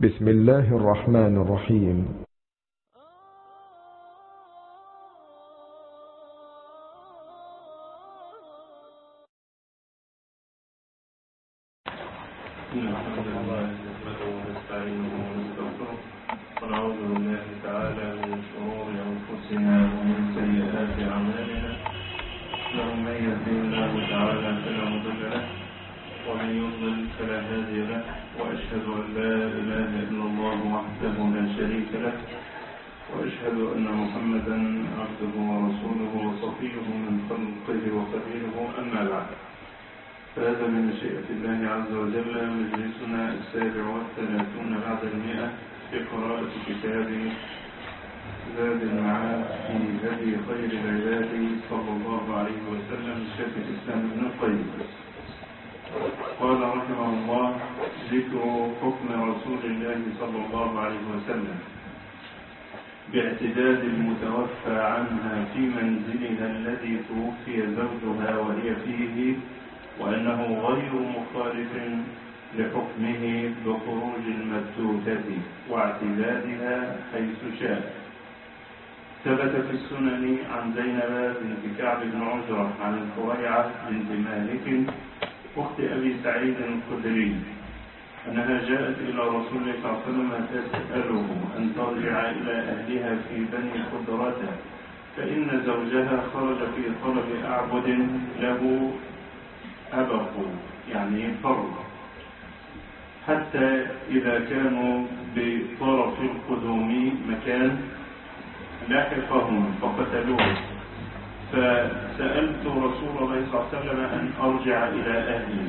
بسم الله الرحمن الرحيم. الحمد لله نحمده ونستعينه ونستغفره ونعوذ بالله تعالى من شرور انفسنا ومن سيئات اعمالنا، انه من يهده الله تعالى فلا مضل له ومن يضلل فلا هادي له، واشهد ان لا اله الا الله وحده لا شريك له، واشهد ان محمدا عبده ورسوله وصفيه من خلقه وخليله. اما بعد، فهذا من مشيئة الله عز وجل مجلسنا 37 بعد 100 في قراءة كتاب زاد المعاد في هدي خير العباد صلى الله عليه وسلم شيخ الإسلام ابن القيم. قال رحمه الله: ذكر حكم رسول الله صلى الله عليه وسلم باعتداد المتوفى عنها في منزلها الذي توفي زوجها وهي فيه، وأنه غير مخالف لحكمه بخروج المبتوتة واعتدادها حيث شاء. ثبت في السنن عن زينب بنت كعب بن عجرة عن الفريعة بنت مالك أخت أبي سعيد الخدري أنها جاءت إلى رسول الله صلى الله عليه وسلم تسأله أن ترجع إلى أهلها في بني خدرة، فإن زوجها خرج في طلب أعبد له أبقوا، يعني فرق، حتى إذا كانوا بطرف القدوم مكان لاحقهم فقتلوه، فسألت رسول الله صلى الله عليه وسلم أن أرجع إلى أهلي،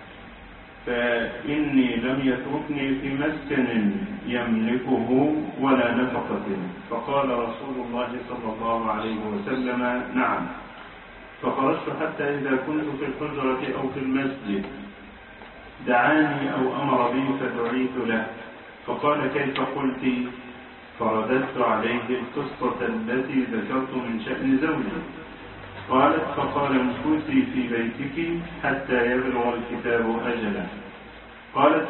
فإني لم يتركني في مسكن يملكه ولا نفقة. فقال رسول الله صلى الله عليه وسلم: نعم. فخرجت حتى إذا كنت في الحجرة أو في المسجد دعاني أو أمر بي فدعيت له، فقال: كيف قلت؟ فرددت عليه القصة التي ذكرت من شأن زوجي. قالت: فقال: امكثي في بيتك حتى يبلغ الكتاب أجله. قالت: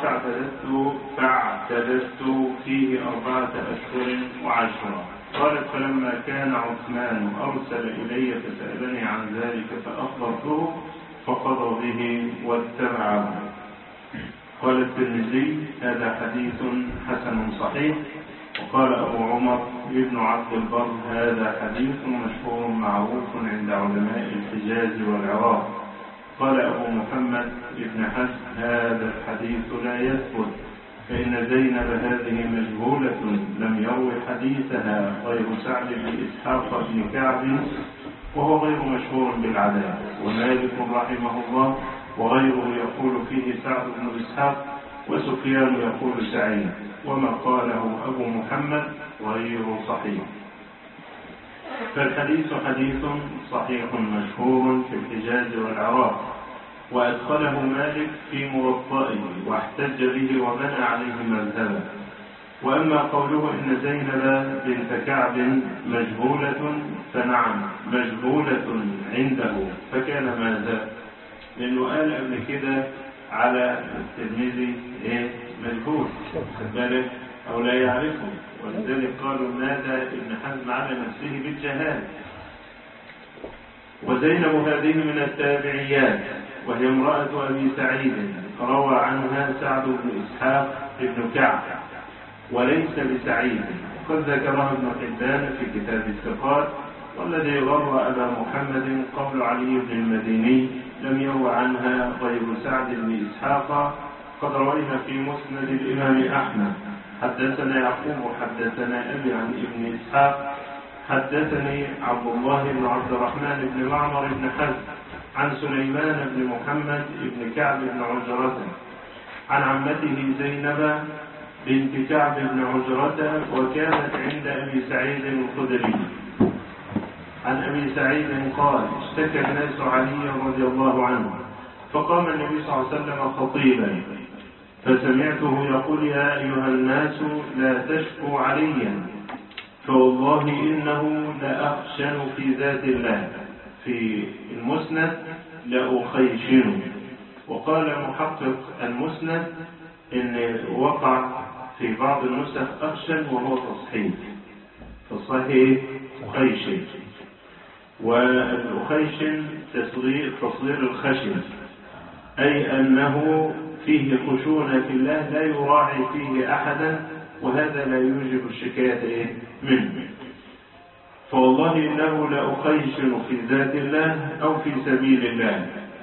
فاعتدت فيه 4 أشهر و10. قالت: فلما كان عثمان أرسل إلي فسألني عن ذلك فأخبرته فقضى به واتبعه. قال الترمذي: هذا حديث حسن صحيح. وقال أبو عمر ابن عبد البر: هذا حديث مشهور معروف عند علماء الحجاز والعراق. قال أبو محمد ابن حزم: هذا الحديث لا يثبت، فإن زينب هذه مجهولة لم يروي حديثها غير سعد بن إسحاق بن كعب، وهو غير مشهور بالعدالة. ومالك رحمه الله وغيره يقول فيه سعد بن إسحاق، وسفيان يقول سعيد، وما قاله أبو محمد غير صحيح. فالحديث حديث صحيح مشهور في الحجاز والعراق، وأدخله مالك في موطئه واحتج به وبنى عليه مذهبا. وأما قوله إن زينب بنت كعب مجهولة، فنعم مجهولة عنده، فكان ماذا؟ لأنه قال قبل كده على الترمذي مجهول بالك أو لا يعرفه، ولذلك قالوا نادى ابن حزم على نفسه بالجهال. وزينب هذه من التابعيات، وهي امرأة أبي سعيد، روى عنها سعد بن إسحاق بن كعب وليس بسعيد، قد ذكرها ابن حبان في كتاب الثقات. والذي غر أبا محمد قول علي بن المديني: لم يروى عنها غير سعد بن إسحاق، قد روينا في مسند الإمام أحمد: حدثنا يعقوب حدثنا أبي عن ابن إسحاق حدثني عبد الله بن عبد الرحمن بن معمر بن حزم عن سليمان بن محمد بن كعب بن عجرة عن عمته زينب بنت كعب بن عجرة، وكانت عند أبي سعيد الخدري. عن أبي سعيد قال: اشتكى الناس عليا رضي الله عنه، فقام النبي صلى الله عليه وسلم خطيبا، فسمعته يقول: يا أيها الناس لا تشكوا عليا، فوالله إنه لأخشن في ذات الله. في المسند لأخيشن. وقال محقق المسند إن وقع في بعض النسخ أخشن وهو تصحيح، فالصحيح أخيشن، والأخيشن تصغير الخشن، أي أنه فيه خشونة في الله لا يراعي فيه أحدا، وهذا لا يوجب الشكاية منه. فوالله إنه لأخيشن في ذات الله أو في سبيل الله.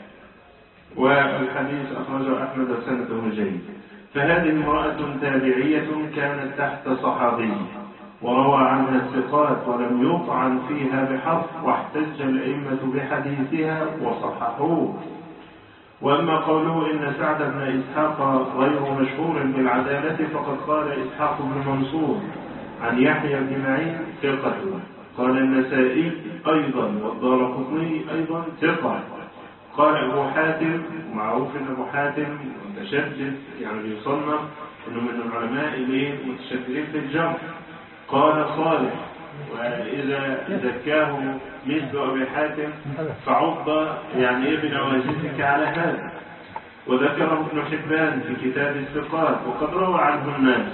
والحديث أخرجه أحمد سنده جيد. فهذه امرأة تابعية كانت تحت صحابي، وروى عنها الثقات ولم يطعن فيها بحرف، واحتج الأئمة بحديثها وصححوه. وأما قوله إن سعد بن إسحاق غير مشهور بالعدالة، فقد قال إسحاق بن منصور عن يحيى بن معين ثقة، قال النسائي أيضا والدارقطني أيضا ثقة. قال أبو حاتم، معروف أن أبو حاتم متشدد، يعني يصنف أنه من العلماء المتشددين في الجرح. قال صالح، وإذا زكاه مثل أبي حاتم فعض يعني بنواجذك على هذا. وذكره ابن حبان في كتاب الثقات، وقد روى عنه الناس: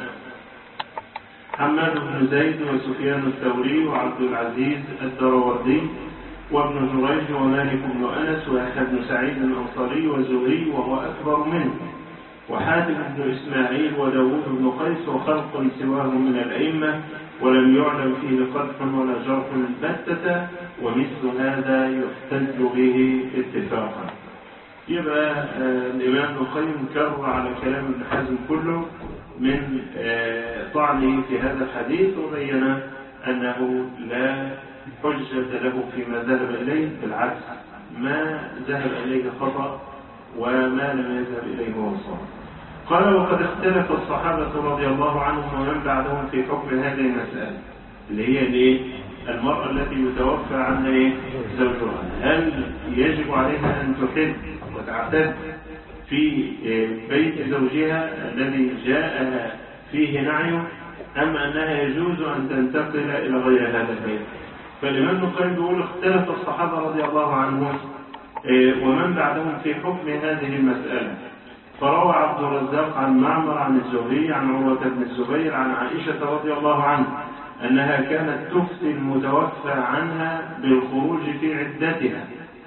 حماد بن زيد وسفيان الثوري وعبد العزيز الدروردي وابن جريج ومالك بن أنس ويحيى بن سعيد الأنصاري وزهري وهو أكبر منه، وحاتم بن إسماعيل وداود بن قيس وخلق سواه من الأئمة، ولم يعلم فيه قدح ولا جرح البتة، ومثل هذا يحتج به اتفاقا. يبقى الإمام ابن القيم كرر على كلام ابن حزم كله من طعنه في هذا الحديث، وبين أنه لا حجة له فيما ذهب إليه، بالعكس ما ذهب إليه خطأ وما لم يذهب إليه هو صواب. قال: وقد اختلف الصحابة رضي الله عنهم ومن بعدهم في حكم هذه المسألة، اللي هي المرأة التي يتوفى عنها زوجها، هل يجب عليها أن تحد وتعتد في بيت زوجها الذي جاءها فيه نعيه، أم أنها يجوز أن تنتقل إلى غير هذا البيت؟ فالإمام ابن القيم يقول: اختلف الصحابة رضي الله عنهم ومن بعدهم في حكم هذه المسألة. فروى عبد الرزاق عن معمر عن الزهري عن عروة بن الزبير عن عائشة رضي الله عنها أنها كانت تفتي المتوفى عنها بالخروج في عدتها،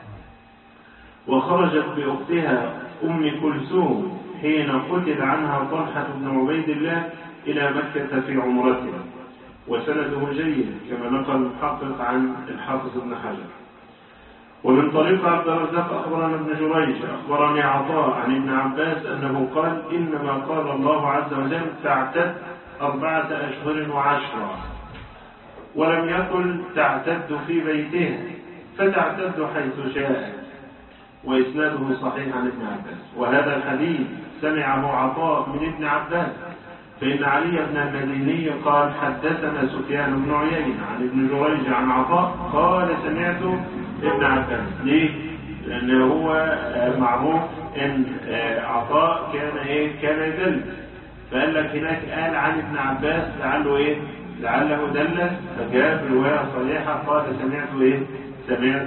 وخرجت بأختها أم كلثوم حين قتل عنها طلحة بن عبيد الله إلى مكة في عمرتها. وسنده جيد كما نقل المحقق عن الحافظ ابن حجر. ومن طريق عبد الرزاق أخبرنا ابن جريج أخبرني عطاء عن ابن عباس أنه قال: إنما قال الله عز وجل تعتد 4 أشهر و10، ولم يقل تعتد في بيتها، فتعتد حيث شاء. وإسناده صحيح عن ابن عباس. وهذا الحديث سمعه عطاء من ابن عباس، فإن علي بن المديني قال: حدثنا سفيان بن عيينة عن ابن جريج عن عطاء قال: سمعت ابن عباس. ليه؟ لأنه هو معروف أن عطاء كان يدلس، فقال لك هناك قال عن ابن عباس لعله دلس، فجاء برواية صريحة قال: سمعت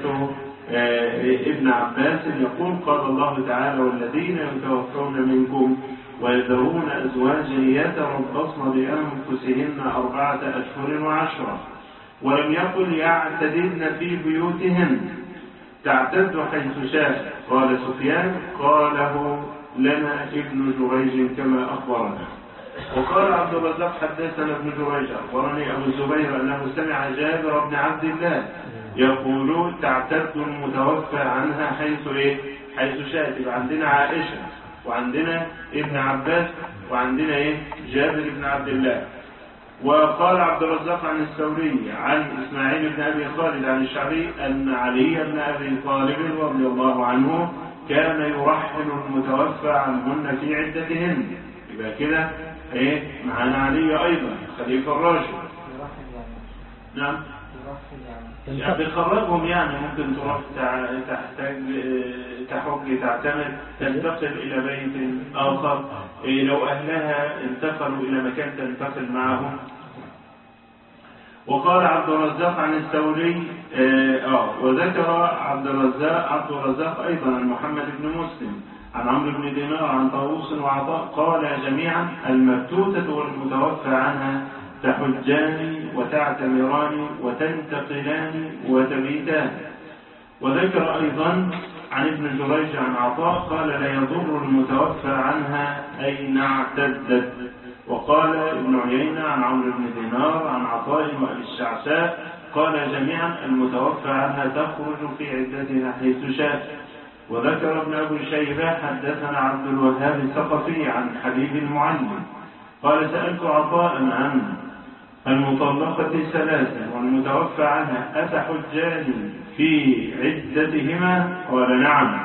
ابن عباس يقول: قال الله تعالى: والذين يتوفون منكم ويذرون أزواجا يتربصن بأنفسهن 4 أشهر و10، ولم يقل يعتدن في بيوتهن، تعتد حيث شاء. قال سفيان: قاله لنا ابن جريج كما أخبرنا. وقال عبد الرزاق: حدثنا ابن جريج أخبرني أبو الزبير أنه سمع جابر بن عبد الله يقول: تعتد المتوفى عنها حيث شاء. يبقى عندنا عائشة وعندنا ابن عباس وعندنا جابر بن عبد الله. وقال عبد الرزاق عن الثوري عن إسماعيل بن أبي خالد عن الشعبي أن علي بن أبي طالب رضي الله عنه كان يرحل المتوفى عنهن في عدتهن. يبقى كده معنا علي أيضا خليفة الراشد. نعم، يعني بيخرجهم، يعني ممكن تروح تحتاج تحج تعتمد تنتقل إلى بيت آخر، لو أهلها انتقلوا إلى مكان تنتقل معهم. وقال عبد الرزاق عن الثوري وذكر عبد الرزاق أيضا عن محمد بن مسلم عن عمرو بن دينار عن طاووس وعطاء قال جميعا: المبتوتة والمتوفى عنها تحجان وتعتمران وتنتقلان وتبيتان. وذكر أيضا عن ابن جريج عن عطاء قال: لا يضر المتوفى عنها أين اعتدت. وقال ابن عيينة عن عمرو بن دينار عن عطاء وأبي الشعثاء قال جميعا: المتوفى عنها تخرج في عدتها حيث شاء. وذكر ابن أبي شيبة حدثنا عبد الوهاب الثقفي عن حبيب المعلم قال: سألت عطاء عن المطلقة ثلاثة والمتوفى عنها أتحجان في عدتهما؟ قال: نعم.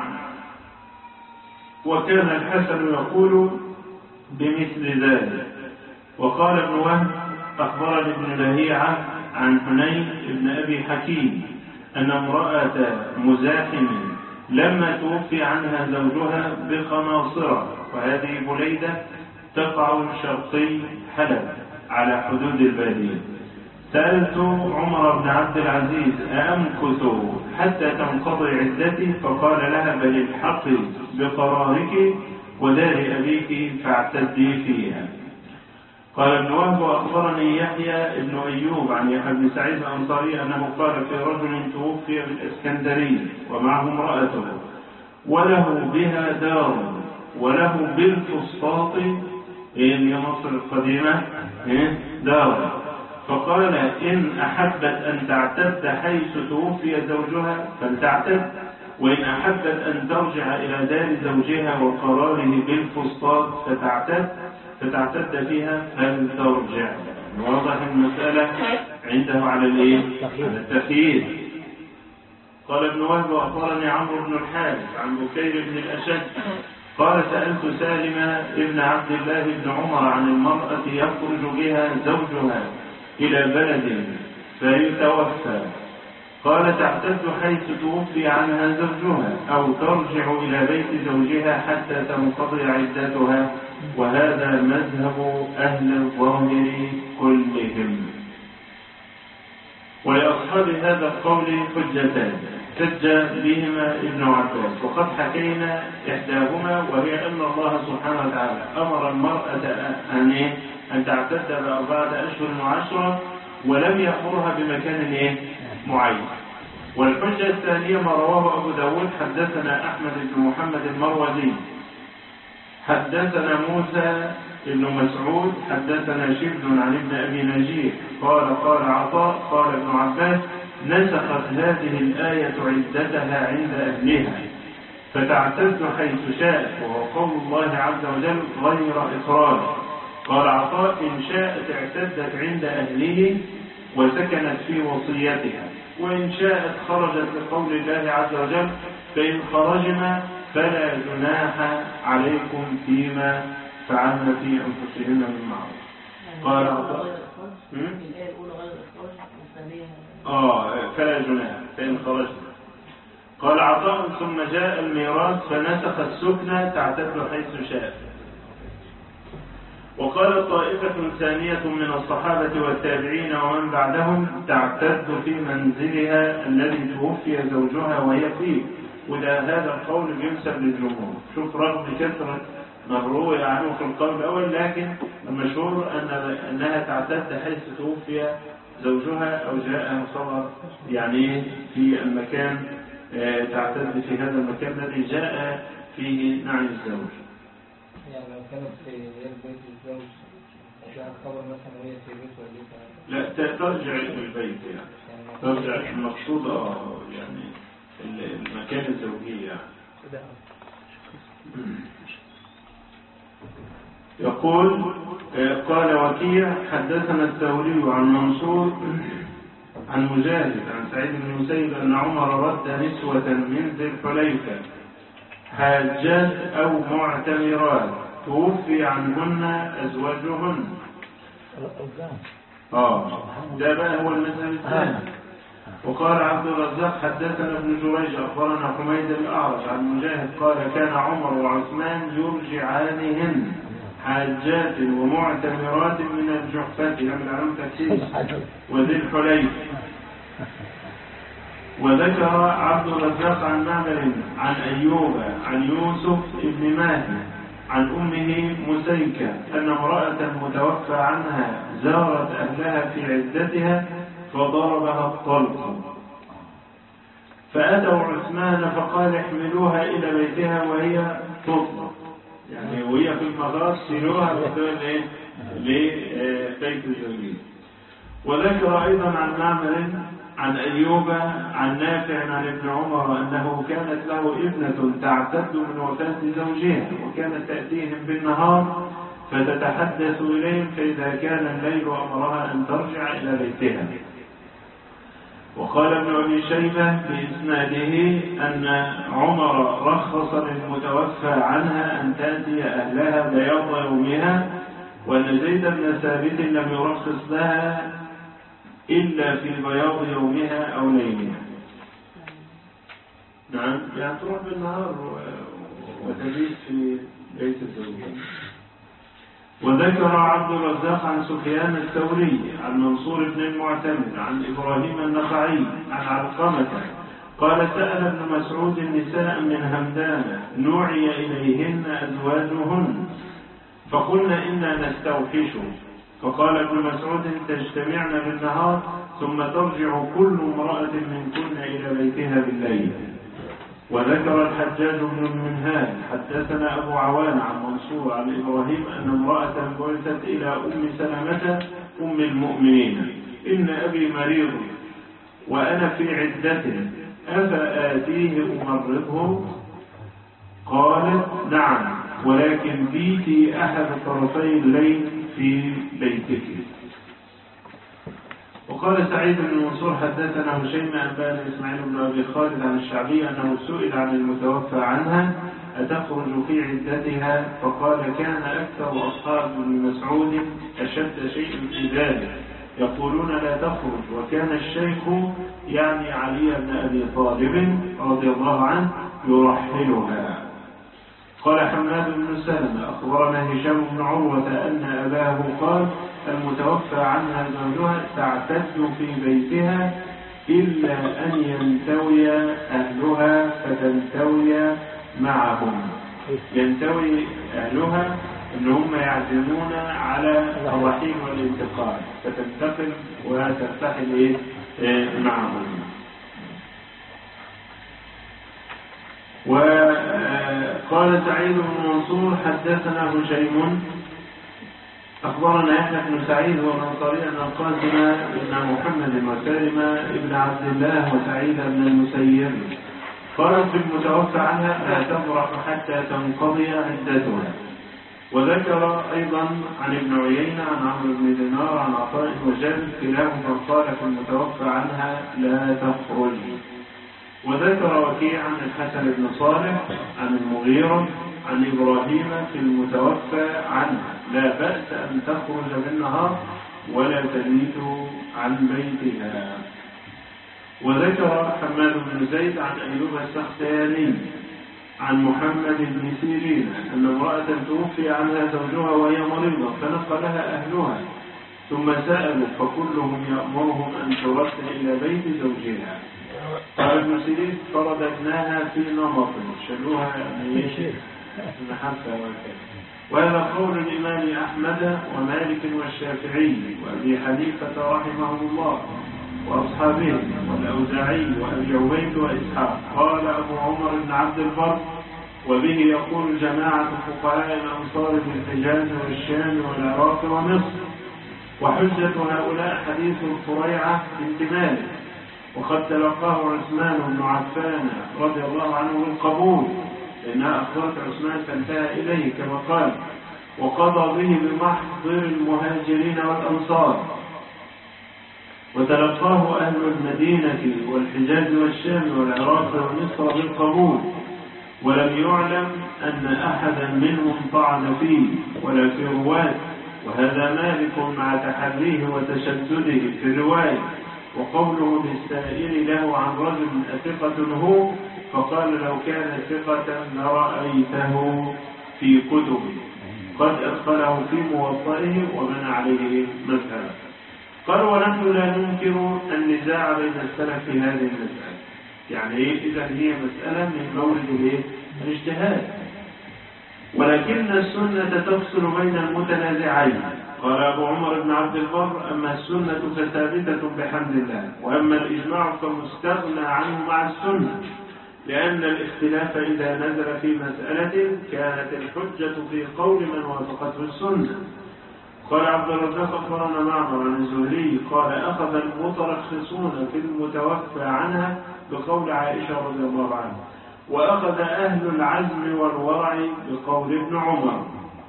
وكان الحسن يقول بمثل ذلك. وقال ابن وهب: أخبرني ابن لهيعة عن حنين بن أبي حكيم أن امرأة مزاحم لما توفي عنها زوجها بخناصرة، وهذه بليدة تقع شرقي حلب على حدود البادية، سألت عمر بن عبد العزيز: أأمكث حتى تنقضي عدتي؟ فقال لها: بل الحقي بقرارك ودار أبيك فاعتدي فيها. قال ابن وهب: أخبرني يحيى بن أيوب عن يحيى بن سعيد الأنصاري أنه قال في رجل توفي بالإسكندرية ومعه امرأته وله بها دار وله بالفسطاط هي مصر القديمة دار، فقال: إن أحبت أن تعتد حيث توفي زوجها فلتعتد، وإن أحبت أن ترجع إلى دار زوجها وقراره بالفسطاط فتعتد فيها فلترجع. واضح المسألة عنده على التخيير. قال ابن وهب: أخبرني عمرو بن الحارث عن بكير بن الأشد قال: سألت سالم ابن عبد الله بن عمر عن المرأة يخرج بها زوجها إلى بلد فيتوفى، قال: تعتد حيث توفي عنها زوجها أو ترجع إلى بيت زوجها حتى تنقضي عدتها، وهذا مذهب أهل الظاهر كلهم. ولأصحاب هذا القول حجتان حج بهما ابن عباس، وقد حكينا إحداهما، وهي أن الله سبحانه وتعالى أمر المرأة أن تعتد ب4 أشهر و10 ولم يأمرها بمكان معين. والحجة الثانية ما رواه أبو داود: حدثنا أحمد بن محمد المروزي حدثنا موسى بن مسعود حدثنا شبل عن ابن أبي نجيح قال: قال عطاء قال ابن عباس: نسخت هذه الآية عدتها عند أهلها فتعتد حيث شاءت، وهو قول الله عز وجل غير إخراج. قال عطاء: إن شاءت اعتدت عند أهله وسكنت في وصيتها، وإن شاءت خرجت لقول الله عز وجل: فإن خرجنا فلا جناح عليكم فيما فعلنا في أنفسهن من معروف. قال عطاء: فلا جناح فإن خرجنا. قال عطاء: ثم جاء الميراث فنسخ السكنى تعتد حيث شاء. وقال طائفة ثانية من الصحابة والتابعين ومن بعدهم: تعتد في منزلها الذي توفي زوجها وهي فيه. وده هذا القول ينسب للجمهور. شوف، رغم كثرة ما روي عنه في القول الأول، لكن المشهور أنها تعتد حيث توفي زوجها أو جاء صغر في المكان، تعتد في هذا المكان الذي جاء فيه نعي الزوج. يعني لو كانت في بيت الزوج جاء خبر مثلا وهي في بيت والدتها لا ترجع للبيت ترجع المقصود المكان الزوجية يقول: قال وكيع حدثنا الثوري عن منصور عن مجاهد عن سعيد بن المسيب أن عمر رد نسوة من ذي الحليفة حاجات أو معتمرات توفي عنهن أزواجهن. ده بقى هو المذهب الثاني. وقال عبد الرزاق حدثنا ابن جريج أخبرنا حميد الأعرج عن مجاهد قال: كان عمر وعثمان يرجعانهن حاجات ومعتمرات من الجحفة وذي الحليفة. وذكر عبد الرزاق عن معمر عن أيوب عن يوسف بن ماهي عن أمه مسيكة أن امرأة متوفى عنها زارت أهلها في عدتها فضربها الطلق، فأتوا عثمان فقال احملوها إلى بيتها وهي تطلق، يعني وهي في المغار سيروها لبيت الزوجين. وذكر أيضا عن معمر عن أيوب عن نافع عن ابن عمر أنه كانت له ابنة تعتد من وفاة زوجها، وكانت تأتيهم بالنهار فتتحدث إليهم، فإذا كان الليل أمرها أن ترجع إلى بيتها. وقال ابن أبي شيبة بإسناده أن عمر رخص للمتوفى عنها أن تأتي أهلها بياض يومها، وأن زيد بن ثابت لم يرخص لها إلا في بياض يومها أو ليلها. نعم، يعني تروح بالنهار وتبيت في بيت الزوجين. وذكر عبد الرزاق عن سفيان الثوري عن منصور بن المعتمد عن إبراهيم النخعي عن علقمة قال سأل ابن مسعود النساء من همدان نوعي إليهن أزواجهن فقلنا إنا نستوحش، فقال ابن مسعود تجتمعن بالنهار ثم ترجع كل امرأة منكن إلى بيتها بالليل. وذكر الحجاج بن المنهال حدثنا أبو عوان عن منصور عن إبراهيم أن امرأة بعثت إلى أم سلمة أم المؤمنين إن أبي مريض وأنا في عدته أفآتيه أمرضه؟ قالت نعم، ولكن بيتي أحد طرفي الليل في بيتك. وقال سعيد بن منصور حدثنا هشيم أنبأنا إسماعيل بن أبي خالد عن الشعبي أنه سئل عن المتوفى عنها أتخرج في عدتها؟ فقال كان أكثر أصحاب ابن مسعود أشد شيء في ذلك يقولون لا تخرج، وكان الشيخ يعني علي بن أبي طالب رضي الله عنه يرحلها. قال حماد بن سلمة أخبرنا هشام بن عروة أن أباه قال المتوفى عنها زوجها تعتد في بيتها إلا أن ينتوي أهلها فتنتوي معهم. ينتوي أهلها إن هم يعزمون على الرحيل والانتقال فتنتقل وترتحل معهم. وقال سعيد بن منصور حدثنا هشيم أخبرنا يحيى بن سعيد والأنصاري أن القاسم بن محمد وسالم بن عبد الله وسعيد بن المسيب قالت بالمتوفى عنها لا تفرح حتى تنقضي عدتها. وذكر أيضا عن ابن عيينة عن عمرو بن دينار عن عطاء وجابر كلاهما قال في المتوفى عنها لا تخرج. وذكر وكيع عن الحسن بن صالح عن المغيرة عن إبراهيم في المتوفى عنها لا بأس أن تخرج بالنهار ولا تبيت عن بيتها. وذكر حماد بن زيد عن أيوب السختياني عن محمد بن سيرين أن امرأة توفي عنها زوجها وهي مريضة فنقلها أهلها ثم سألوا فكلهم يأمرهم أن ترد إلى بيت زوجها. قال ابن سيرين فرددناها في نمط شلوها محفة وكذا. وهذا قول الإمام أحمد ومالك والشافعي وأبي حنيفة رحمه الله وأصحابه والأوزاعي وأبي عبيد وإسحاق. قال أبو عمر بن عبد البر وبه يقول جماعة فقهاء الأمصار في الحجاز والشام والعراق ومصر. وحجة هؤلاء حديث الفريعة بنت مالك وقد تلقاه عثمان بن عفان رضي الله عنه بالقبول لأنها أخبرت عثمان فانتهى إليه كما قال وقضى به بمحضر المهاجرين والأنصار. وتلقاه أهل المدينة والحجاز والشام والعراق ومصر بالقبول ولم يعلم أن أحدا منهم طعن فيه ولا في رواية. وهذا مالك مع تحريه وتشدده في الرواية. وقوله للسائل له عن رجل أثقة هو فقال لو كان ثقة لرأيته في كتبه قد أدخله في موطئه ومن عليه مذهبه. قال ونحن لا ننكر النزاع بين السلف في هذه المسألة يعني إيه؟ إذا هي مسألة من مورد الإيه؟ الاجتهاد. ولكن السنة تفصل بين المتنازعين. قال أبو عمر بن عبد البر: أما السنة فثابتة بحمد الله، وأما الإجماع فمستغنى عنه مع السنة، لأن الاختلاف إذا نزل في مسألة كانت الحجة في قول من وافقته السنة. قال عبد الرزاق: أخبرنا معمر عن الزهري قال: أخذ المترخصون في المتوفى عنها بقول عائشة رضي الله عنها، وأخذ أهل العزم والورع بقول ابن عمر.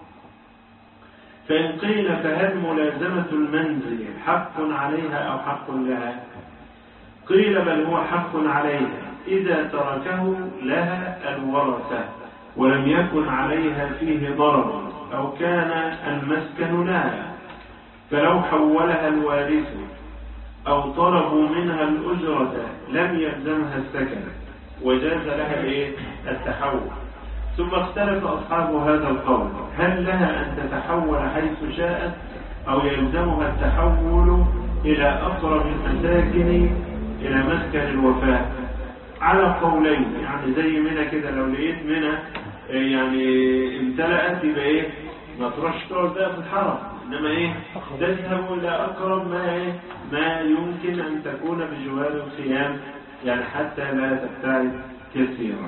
فإن قيل: فهل ملازمة المنزل حق عليها أو حق لها؟ قيل: بل هو حق عليها إذا تركه لها الورثة ولم يكن عليها فيه ضرر أو كان المسكن لها، فلو حولها الوارث أو طلبوا منها الأجرة لم يلزمها السكن وجاز لها التحول. ثم اختلف أصحاب هذا القول: هل لها أن تتحول حيث شاءت أو يلزمها التحول إلى أقرب المساكن إلى مسكن الوفاة؟ على قولين، يعني زي منى كده، لو لقيت منى يعني امتلأت يبقى ما تروحش تقعد بقى في الحرم، إنما تذهب إلى أقرب ما يمكن أن تكون بجوار الخيام، يعني حتى لا تبتعد كثيرا.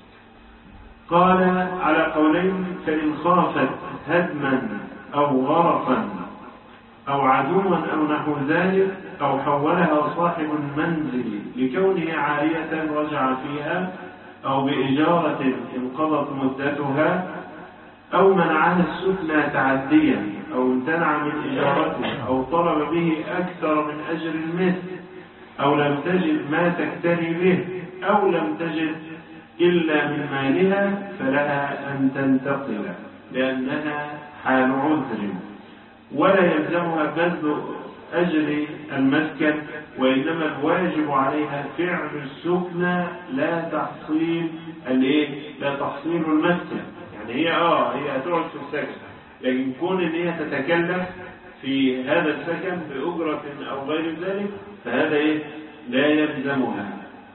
قال: على قولين: فإن خافت هدما أو غرقا أو عدوا أو نحو ذلك، أو حولها صاحب المنزل لكونه عارية رجع فيها، أو بإجارة انقضت مدتها، أو منعها السكنى تعديا، أو امتنع من إجارته، أو طلب به أكثر من أجر المثل، أو لم تجد ما تكتري به، أو لم تجد إلا من مالها، فلها أن تنتقل لأنها حال عذر، ولا يلزمها بذل أجر المسكن، وإنما الواجب عليها فعل السكنى لا تحصيل المسكن. يعني هي هتقعد في السكن، لكن كون ان هي تتكلف في هذا السكن بأجرة أو غير ذلك فهذا لا يلزمها.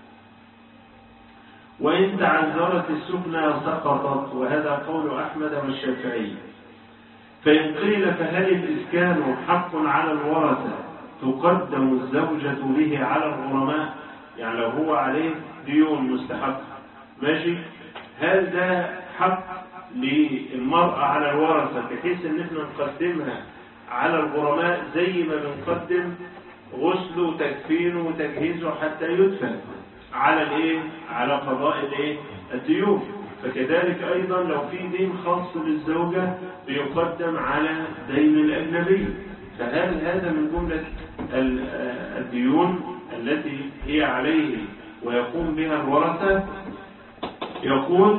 وإن تعذرت السكنى سقطت، وهذا قول أحمد والشافعي. فإن قيل: فهل الإسكان حق على الورثة تقدم الزوجة به على الغرماء؟ يعني لو هو عليه ديون مستحق ماشي، هل ده حق للمرأة على الورثة بحيث ان احنا نقدمها على الغرماء زي ما بنقدم غسله وتكفينه وتجهيزه حتى يدفن على قضاء الديون؟ فكذلك أيضا لو في دين خاص للزوجة بيقدم على دين الأجنبي، فهل هذا من جملة الديون التي هي عليه ويقوم بها الورثة؟ يقول: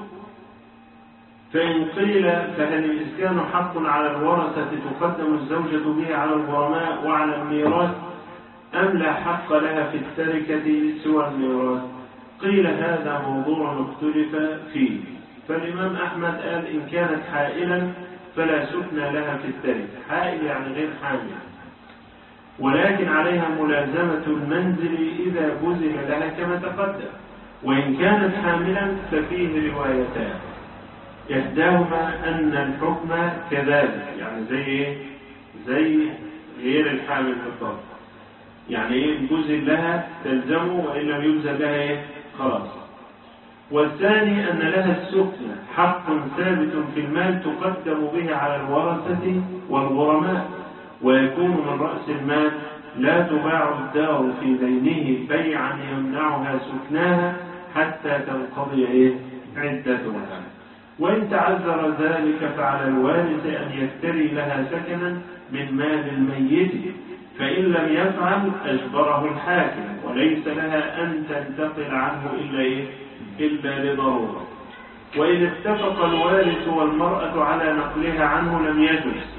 فإن قيل: فهل الإسكان حق على الورثة تقدم الزوجة به على الغرماء وعلى الميراث، أم لا حق لها في التركة سوى الميراث؟ قيل: هذا موضوع مختلف فيه. فالإمام أحمد قال: إن كانت حائلا فلا سكن لها في التركة. حائل يعني غير حامل، ولكن عليها ملازمة المنزل إذا بذل لها كما تقدم. وإن كانت حاملا ففيه روايتان، إحداهما أن الحكم كذلك، يعني زي غير الحامل بالضبط، يعني إن بذل لها تلزمه، وإن لم يبذل لها خلاص. والثاني أن لها السكن حق ثابت في المال تقدم به على الورثة والغرماء، ويكون من رأس المال، لا تباع الدار في دينه بيعا يمنعها سكناها حتى تنقضي عدتها. وإن تعذر ذلك فعلى الوارث أن يفتري لها سكنا من مال الميت، فإن لم يفعل أجبره الحاكم، وليس لها أن تنتقل عنه إلا لضرورة. وإن اتفق الوارث والمرأة على نقلها عنه لم يجوز،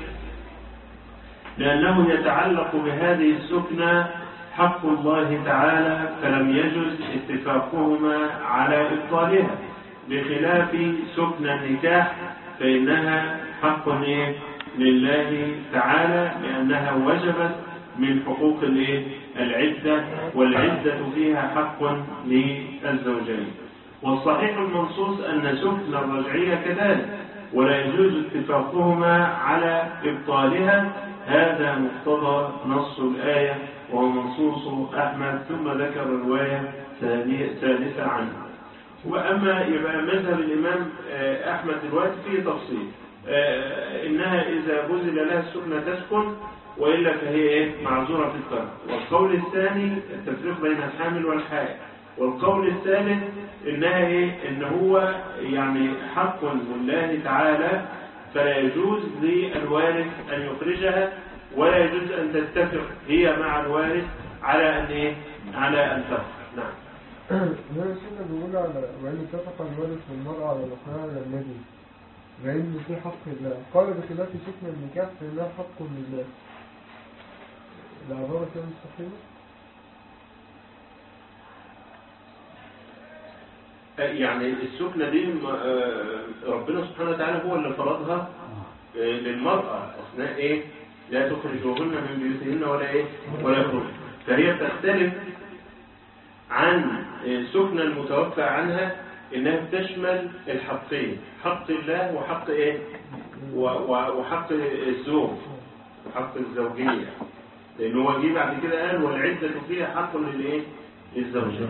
لأنه يتعلق بهذه السكنى حق الله تعالى، فلم يجوز اتفاقهما على إبطالها، بخلاف سكن النكاح فإنها حق لله تعالى، لأنها وجبت من حقوق العدة، والعدة فيها حق للزوجين. والصحيح المنصوص أن سكن الرجعية كذلك، ولا يجوز اتفاقهما على إبطالها، هذا مقتضى نص الآية وهو منصوص أحمد، ثم ذكر رواية ثالثة عنه. وأما يبقى مذهب الإمام أحمد دلوقتي فيه تفصيل، إنها إذا بذل لها السكنة تسكن، وإلا فهي معذورة في الترك. والقول الثاني التفريق بين الحامل والحائل. والقول الثالث إنها إن هو يعني حق لله تعالى، فلا يجوز للوارث أن يخرجها، ولا يجوز أن تتفق هي مع الوارث على أن على أن تخرج. نعم. هنا السنة بيقول على وإن اتفق الوارث والمرأة على الإقناع على النبي لأن في حق الله، قال بخلاف سكن النكاح فإنها حق لله. العبارة كانت مستقيمة؟ يعني السكنة دي ربنا سبحانه وتعالى هو اللي فرضها للمرأة أثناء لا تخرجوهن من بيوتهن ولا يخرج. فهي تختلف عن سكنة المتوفى عنها، إنها تشمل الحقين، حق الله وحق وحق الزوج وحق الزوجية، لأنه هو جه بعد كده قال والعدة فيها حق للزوجين.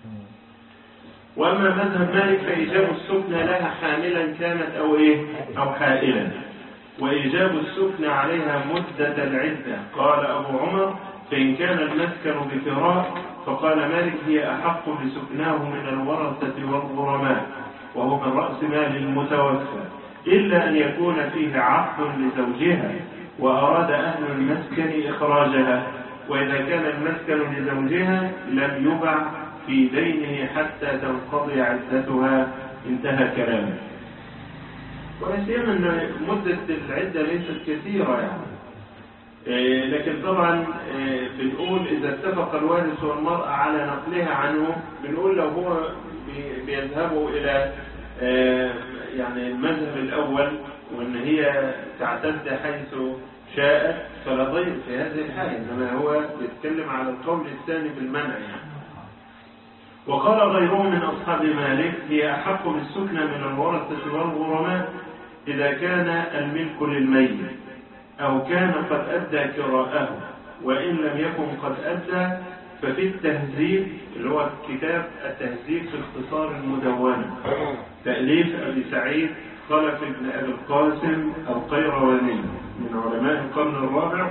وأما مذهب مالك فإيجاب السكنى لها حاملا كانت أو حائلا، وإيجاب السكنى عليها مدة العدة. قال أبو عمر فإن كان المسكن بفراق، فقال مالك هي أحق بسكناه من الورثة والغرماء، وهو من رأس مال المتوفى، إلا أن يكون فيه عقد لزوجها وأراد أهل المسكن إخراجها، وإذا كان المسكن لزوجها لم يبع في دينه حتى تنقضي عدتها. انتهى كلامه. ويسيما أن مدة العدة ليست كثيرة يعني. لكن طبعا بنقول إذا اتفق الوارث والمرأة على نقلها عنه، بنقول لو هو بيذهبوا إلى يعني المذهب الأول وأن هي تعتد حيث شاءت فلا ضير في هذه الحالة، إنما هو بيتكلم على القول الثاني بالمنع يعني. وقال غيره من أصحاب مالك هي أحق بالسكنى من الورثة والغرماء إذا كان الملك للميت أو كان قد أدى كراءه، وإن لم يكن قد أدى ففي التهذيب اللي هو كتاب التهذيب في اختصار المدونة تأليف أبي سعيد خلف بن أبي القاسم القيرواني من علماء القرن الرابع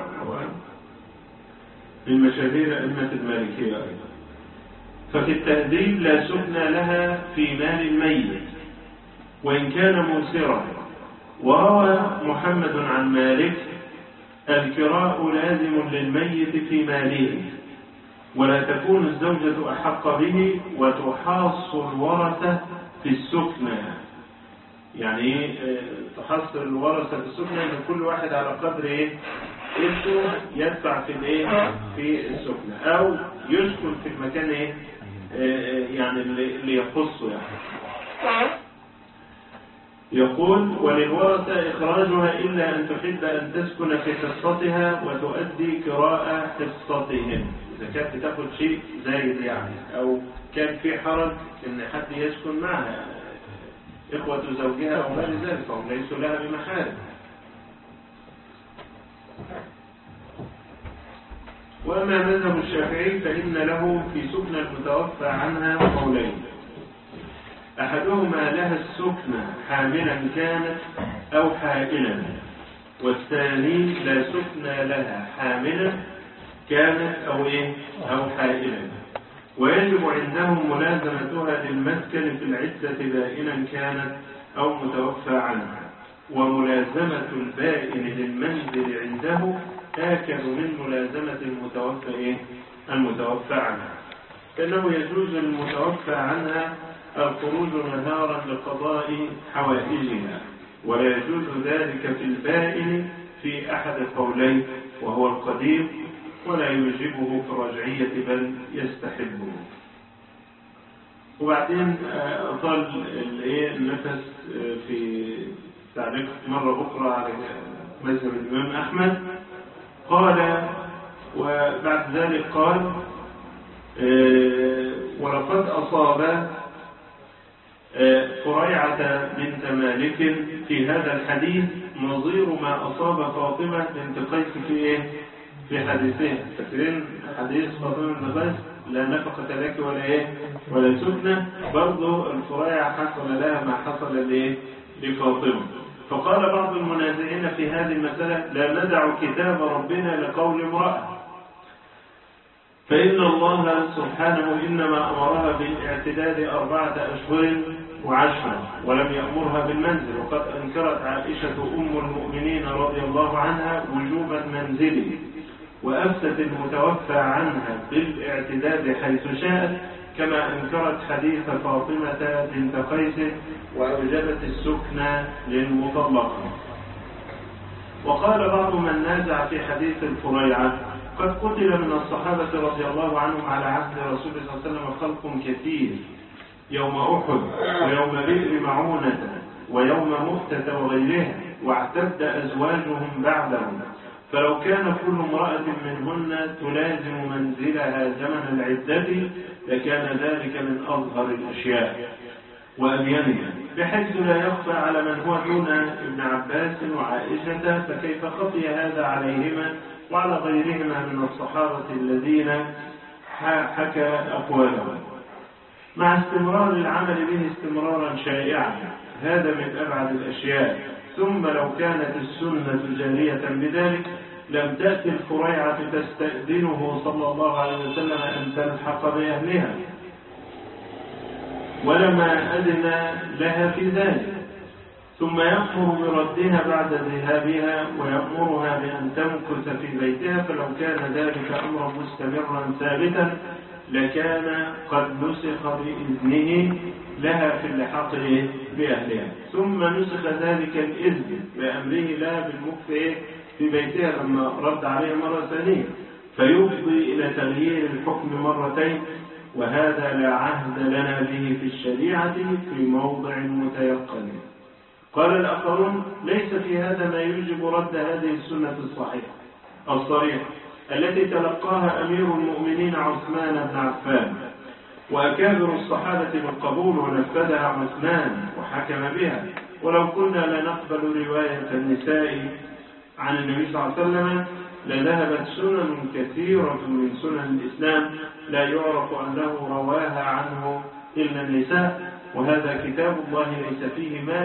من مشاهير أئمة المالكية أيضا. ففي التهذيب لا سكنى لها في مال الميت وإن كان موسرا. وروى محمد عن مالك الكراء لازم للميت في ماله، ولا تكون الزوجة أحق به، وتحاص الورثة في السكنى. يعني تحصل الورثة في السكنى ان كل واحد على قدر اسمه يدفع في السكنى، او يسكن في المكان يعني اللي يخصه يعني. يقول وللورثة إخراجها إلا أن تحب أن تسكن في حصتها وتؤدي كراء حصتهم، إذا كانت بتاخد شيء زايد يعني، أو كان في حرج إن حد يسكن معها إخوة زوجها أو غير ذلك، فهم ليسوا لها بمحارم. وأما مذهب الشافعي فإن له في سكن المتوفى عنها قولين: أحدهما لها السكنى حاملا كانت أو حائلا، والثاني لا سكنى لها حاملا كانت أو حائلا، ويجب عندهم ملازمتها للمسكن في العدة بائنا كانت أو متوفى عنها، وملازمة البائن للمنزل عنده آكد من ملازمة المتوفى عنها، فإنه يجوز المتوفى عنها الخروج نهارا لقضاء حوائجها، ولا يجوز ذلك في البائن في أحد القولين وهو القديم، ولا يوجبه في الرجعية بل يستحبه. وبعدين أطال النفس في تعليق مرة أخرى على مذهب الإمام أحمد. قال: ذلك قال ولقد أصاب فريعة بنت مالك في هذا الحديث نظير ما أصاب فاطمة بنت قيس في إيه؟ في حديثين. فاكرين حديث فاطمة بنت قيس لا نفقة لك ولا إيه ولا سكنة؟ برضه الفريعة حصل لها ما حصل لفاطمة. فقال بعض المنازعين في هذه المسألة لا ندع كتاب ربنا لقول امرأة، فإن الله سبحانه إنما أمرها بالاعتداد 4 أشهر و10 ولم يأمرها بالمنزل. وقد أنكرت عائشة أم المؤمنين رضي الله عنها وجوب المنزل، وأفتت المتوفى عنها بالاعتداد حيث شاءت، كما أنكرت حديث فاطمة بنت قيس وأوجبت السكنى للمطلقة. وقال بعض من نازع في حديث الفريعة قد قتل من الصحابة رضي الله عنهم على عهد رسول الله صلى الله عليه وسلم خلق كثير يوم أحد ويوم بئر معونة ويوم مؤتة وغيرها، واعتد أزواجهم بعدهم، فلو كان كل امرأة منهن تلازم منزلها زمن العدة لكان ذلك من أظهر الأشياء وأبينها، بحيث لا يخفى على من هو دون ابن عباس وعائشة، فكيف خفي هذا عليهما وعلى غيرهما من الصحابة الذين حكى أقوالهم، مع استمرار العمل به استمرارا شائعا. هذا من أبعد الأشياء. ثم لو كانت السنة جارية بذلك لم تأتي الفريعة تستأذنه صلى الله عليه وسلم أن تلحق بأهلها، ولما أذن لها في ذلك، ثم يأمر بردها بعد ذهابها ويأمرها بأن تمكث في بيتها. فلو كان ذلك أمرا مستمرا ثابتا لكان قد نسخ بإذنه لها في اللحاق بأهلها، ثم نسخ ذلك الإذن بأمره لها بالمكث في بيتها لما رد عليها مرة ثانية، فيفضي إلى تغيير الحكم مرتين، وهذا لا عهد لنا به في الشريعة في موضع متيقن. قال الآخرون ليس في هذا ما يوجب رد هذه السنة الصحيحة الصريحة التي تلقاها أمير المؤمنين عثمان بن عفان وأكابر الصحابة بالقبول، ونفذها عثمان وحكم بها. ولو كنا لا نقبل رواية النساء عن النبي صلى الله عليه وسلم لذهبت سنن كثيرة من سنن الإسلام لا يعرف أنه رواها عنه إلا النساء، وهذا كتاب الله ليس فيه ما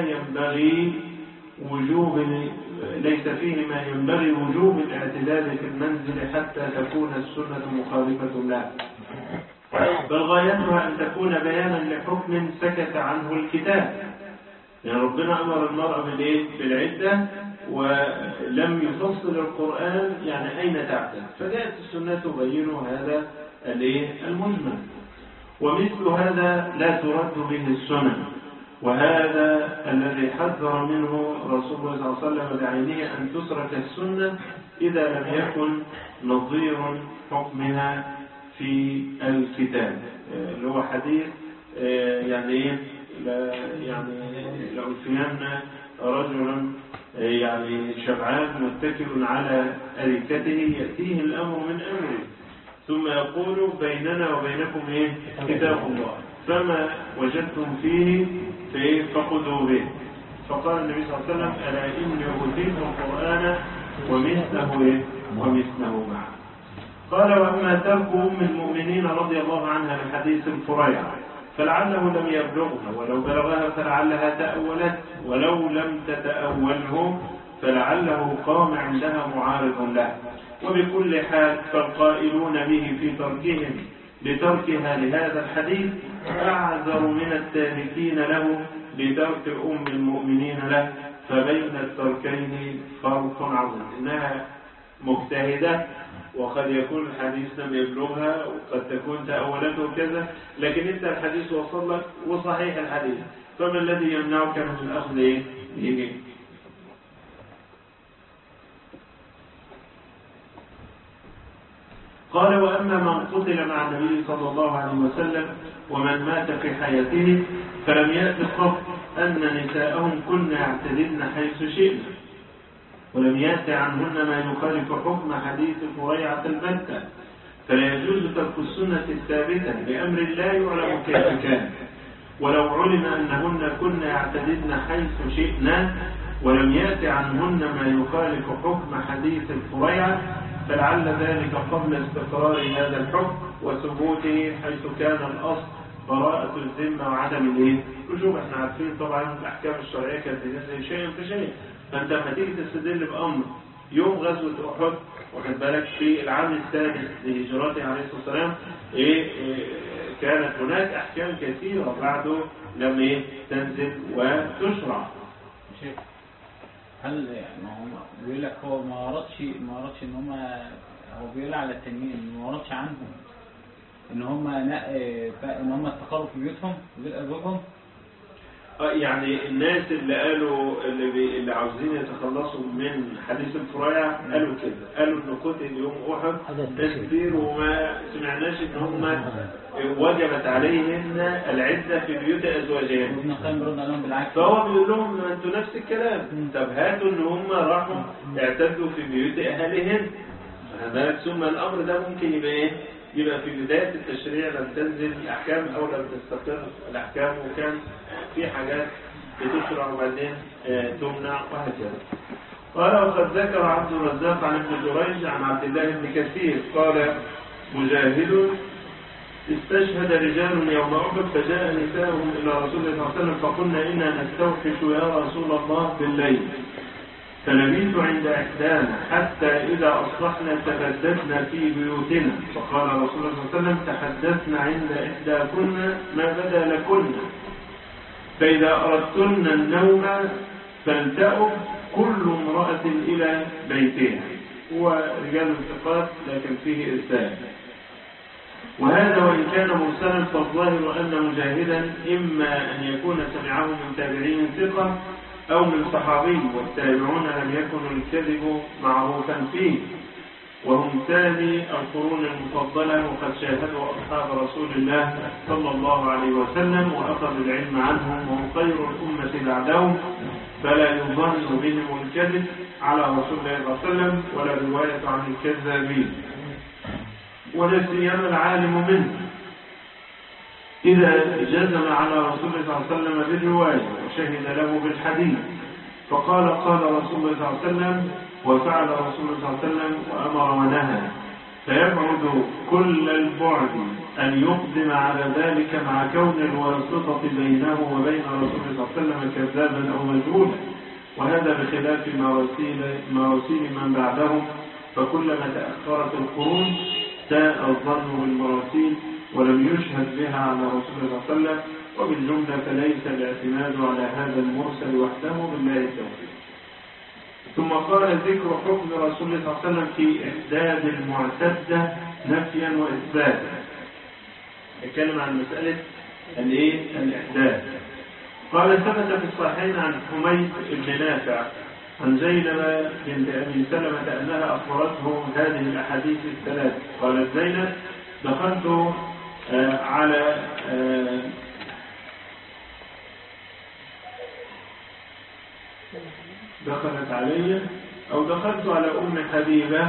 ينبغي وجوب الاعتداد في المنزل حتى تكون السنة مخالفة له، بل غايتها أن تكون بيانا لحكم سكت عنه الكتاب. يعني ربنا أمر المرأة بالعدة ولم يفصل القرآن يعني أين تعتد، فجاءت السنة تبين هذا المجمل. ومثل هذا لا ترد به السنن، وهذا الذي حذر منه رسول الله صلى الله عليه وسلم بعينه أن تترك السنة إذا لم يكن نظير حكمها في الكتاب، اللي هو حديث يعني لألفين رجل يعني شبعان متكل على أريكته يأتيه الأمر من أمره ثم يقول بيننا وبينكم كتاب الله فما وجدتم فيه فخذوا به. فقال النبي صلى الله عليه وسلم ألا إني أوتيت القرآن ومثله معه. قال وأما ترك أم المؤمنين رضي الله عنها لحديث الفريعة فلعله لم يبلغها، ولو بلغها فلعلها تأولت، ولو لم تتأوله فلعله قام عندها معارض له. وبكل حال فالقائلون به في تركهم لتركها لهذا الحديث أعذر من التاركين له لترك أم المؤمنين له، فبين التركين فرق عظيم. إنها مجتهدة وقد يكون الحديث لم يبلغها وقد تكون تأولته كذا، لكن انت الحديث وصل لك وصحيح الحديث، فما الذي يمنعك من الأخذ به؟ قال وأما من قتل مع النبي صلى الله عليه وسلم ومن مات في حياته فلم يأت قط أن نساءهم كن يعتددن حيث شئن، ولم يأت عنهن ما يخالف حكم حديث فريعة البتة، فلا يجوز ترك السنة الثابتة لأمر لا يعلم كيف كان. ولو علم أنهن كن يعتددن حيث شئنا ولم يأتي عنهن ما يخالف حكم حديث الفريعة فلعل ذلك قبل استقرار هذا الحكم وثبوته، حيث كان الأصل براءة الذمة وعدم الرجوع. احنا عارفين طبعا الأحكام الشرعية كانت بتنزل شيء فشيء. فأنت لما تيجي تستدل بأمر يوم غزوة أحد واخد بالك في العام السادس لهجرته عليه الصلاة والسلام كانت هناك أحكام كثيرة بعده لم تنزل وتشرع. هل ما هو بيقول لك هو ما أردش إن هم، هو بيقول على التانيين ما أردش عنهم إن هم استقروا في بيوتهم وبيت أزواجهم؟ يعني الناس اللي قالوا اللي عاوزين يتخلصوا من حديث الفريعة قالوا كده، قالوا إنه قتل يوم أحد ناس كتير وما سمعناش إن هم وجبت عليهن العدة في بيوت أزواجهم. فهو بيقول لهم أنتوا نفس الكلام، طب هاتوا إن هم راحوا اعتدوا في بيوت أهلهن. ثم الأمر ده ممكن يبقى في بداية التشريع لم تنزل الأحكام أو لم تستقر الأحكام، وكان في حاجات بتشرع وبعدين تمنع وهكذا. قال وقد ذكر عبد الرزاق عن ابن جريج عن عبد الله بن كثير قال مجاهد استشهد رجال يوم أحد فجاء نساؤهم إلى رسول الله صلى الله عليه وسلم فقلنا إنا نستوحش يا رسول الله بالليل فنبيت عند إحدانا حتى إذا أصبحنا تحدثنا في بيوتنا فقال رسول الله صلى الله عليه وسلم تحدثنا عند إحداكن ما بدا لكن فإذا أردتن النوم فالتأب كل امرأة إلى بيتها. هو رجال الثقات لكن فيه إرسال، وهذا وإن كان مرسلا فالظاهر أن مجاهدا إما أن يكون سمعه من تابعين ثقة أو من صحابي، والتابعون لم يكن الكذب معروفا فيه، وهم ثاني القرون المفضلة وقد شاهدوا أصحاب رسول الله صلى الله عليه وسلم وأخذوا العلم عنهم وهم خير الأمة بعدهم، فلا يظن بهم الكذب على رسول الله صلى الله عليه وسلم ولا رواية عن الكذابين. ولا سيما العالم منه إذا جزم على رسول الله صلى الله عليه وسلم بالرواية وشهد له بالحديث فقال قال رسول الله صلى الله عليه وسلم وفعل رسول الله صلى الله عليه وسلم وأمر ونهى، فيبعد كل البعد أن يقدم على ذلك مع كون الواسطة بينه وبين رسول الله صلى الله عليه وسلم كذابا أو مجهولا، وهذا بخلاف مراسيل من بعدهم، فكلما تأخرت القرون ساء الظن بالمراسيل ولم يشهد بها على رسول الله صلى الله عليه وسلم، وبالجملة فليس الاعتماد على هذا المرسل وحده بالله التوفيق. ثم قال ذكر حكم رسول الله صلى الله عليه وسلم في إحداد المعتدة نفيا وإثباتا. يتكلم عن مسألة الإحداد. قال ثبت في الصحيحين عن حميد بن نافع عن زينب بنت أبي سلمة أنها أخبرته هذه الأحاديث الثلاث. قالت زينب دخلت على دخلت علي أو دخلت على أم حبيبة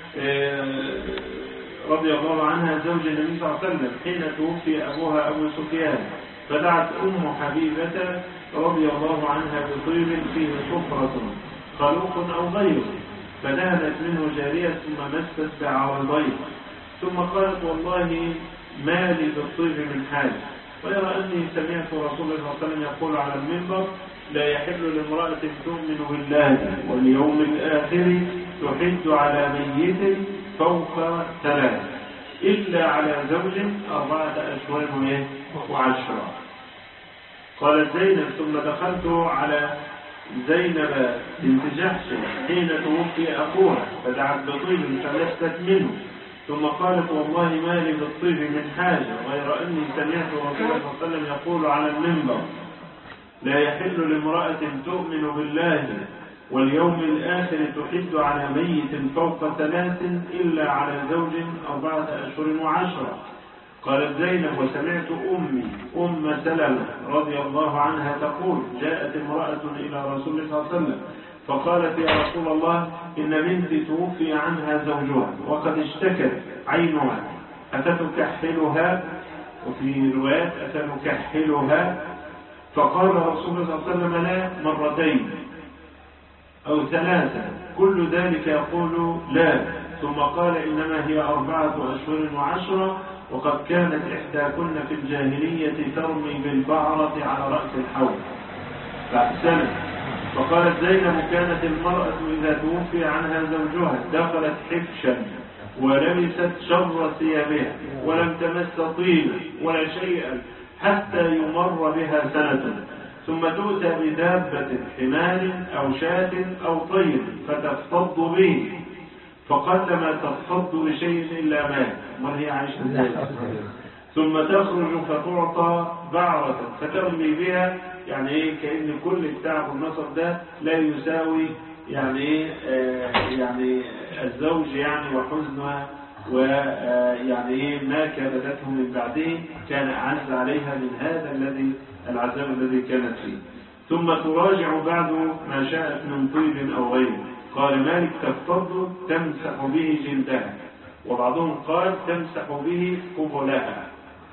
رضي الله عنها زوج النبي صلى الله عليه وسلم حين توفي أبوها أبو سفيان، فدعت أم حبيبة رضي الله عنها بطيب فيه صفرة خلوق أو غيره، فدهنت منه جارية ثم مست بعارضين، ثم قالت والله ما لي بالطيب من حال، غير أني سمعت رسول الله صلى الله عليه وسلم يقول على المنبر لا يحل لامرأة تؤمن بالله واليوم الآخر تحد على ميت فوق 3 إلا على زوج 4 أشهر وعشرة. قالت زينب ثم دخلت على زينب بنت جحش حين توفي أخوها فدعت بطيب فلست منه، ثم قالت والله ما لي بالطيب من حاجة غير أني سمعت رسول الله صلى الله عليه وسلم يقول على المنبر لا يحل لامرأة تؤمن بالله واليوم الآخر تحد على ميت فوق 3 إلا على زوج 4 أشهر وعشرة. قالت زينب وسمعت أمي أم سلمة رضي الله عنها تقول جاءت امرأة إلى رسول الله صلى الله عليه وسلم فقالت يا رسول الله إن بنتي توفي عنها زوجها وقد اشتكت عينها أفتكحلها؟ وفي روايات أفتكحلها؟ فقال رسول الله صلى الله عليه وسلم لا مرتين أو ثلاثة، كل ذلك يقول لا، ثم قال إنما هي 4 أشهر و10، وقد كانت إحداكن في الجاهلية ترمي بالبعرة على رأس الحوض بعد سنة. فقالت زينب كانت المرأة إذا توفي عنها زوجها دخلت حفشا ولبست شر ثيابها ولم تمس طيبا ولا شيئا حتى يمر بها سنة، ثم تؤتى بدابة حمار أو شاة أو طير فتفتض به، فقلما تفتض بشيء إلا مات وهي عايشة ذلك، ثم تخرج فتعطى بعرة فترمي بها. يعني ايه؟ كأن كل التعب والنصر ده لا يساوي يعني ايه يعني الزوج يعني وحزنها ويعني ايه ما كبدته من بعده كان أعز عليها من هذا العذاب الذي كانت فيه. ثم تراجع بعد ما شاءت من طيب أو غيره. قال مالك تفتض تمسح به جلدها، وبعضهم قال تمسح به قبلها.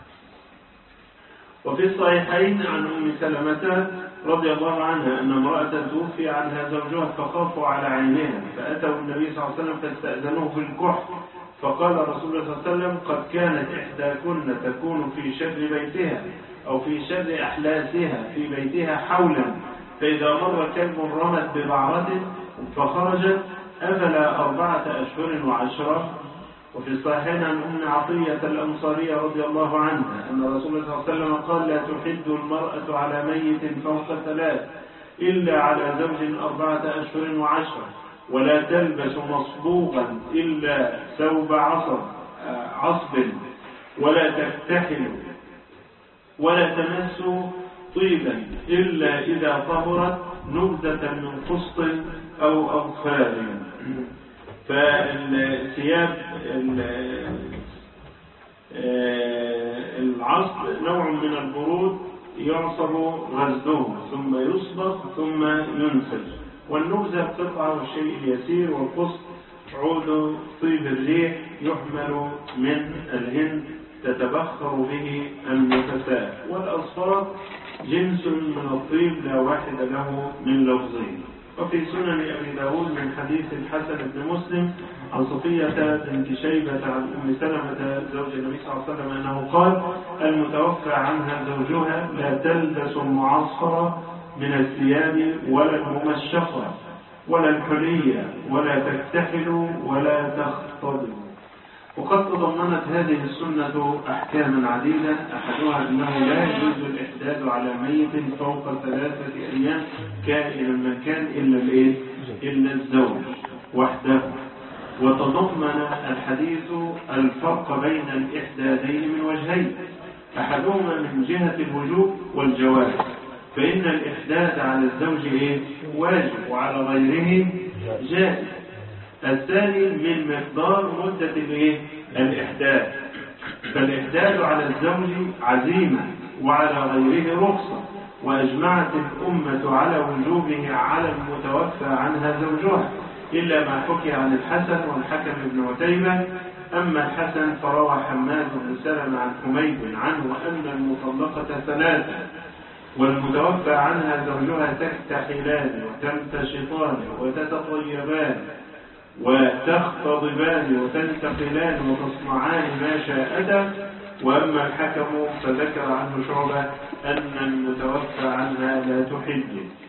وفي الصحيحين عن أم سلمة رضي الله عنها أن امرأة توفي عنها زوجها فخافوا على عينها فأتوا النبي صلى الله عليه وسلم فاستأذنوه بالكحل، فقال رسول الله صلى الله عليه وسلم قد كانت إحداكن تكون في شر بيتها أو في شر أحلاسها في بيتها حولا، فإذا مر كلب رمت ببعرة فخرجت أفلا 4 أشهر و10. وفي الصحيحين عن أم عطية الأنصارية رضي الله عنها أن رسول الله صلى الله عليه وسلم قال لا تحد المرأة على ميت فوق 3 إلا على زوج 4 أشهر و10، ولا تلبس مصبوغا إلا ثوب عصب، ولا تكتحل، ولا تمس طيبا إلا إذا طهرت نبذة من قسط أو أظفار. فالثياب العصب نوع من البرود يعصب غزله ثم يصبغ ثم ينسج، والنبذة قطعة والشيء اليسير، والقسط عود طيب الريح يحمل من الهند تتبخر به النفساء، والأصفار جنس من الطيب لا واحد له من لفظين. وفي سنن أبي داود من حديث الحسن بن مسلم عن صفية بنت شيبة عن أم سلمة زوج النبي صلى الله عليه وسلم أنه قال المتوفى عنها زوجها لا تلبس المعصرة من الثياب ولا الممشقة ولا الحلية ولا تكتحل ولا تختضب. وقد تضمنت هذه السنة أحكاما عديدة، أحدها أنه لا يجوز الإحداث على ميت فوق 3 أيام كائنا من كان إلا الزوج وحده. وتضمن الحديث الفرق بين الإحداثين من وجهين، أحدهما من جهة الوجوب والجواز، فإن الإحداث على الزوج واجب وعلى غيره جائز. الثاني من مقدار مدة الإحداث، فالإحداث على الزوج عزيمة وعلى غيره رخصة، وأجمعت الأمة على وجوبه على المتوفى عنها زوجها إلا ما حكي عن الحسن والحكم بن عتيبة. أما الحسن فروى حماد بن سلمة عن حميد عنه أن المطلقة 3 والمتوفى عنها زوجها تكتحلان وتمتشطان وتتطيبان وتختضبان وتنتقلان وتصنعان ما شاءتا. وأما الحكم فذكر عنه شعبة أن المتوفى عنها لا تحد.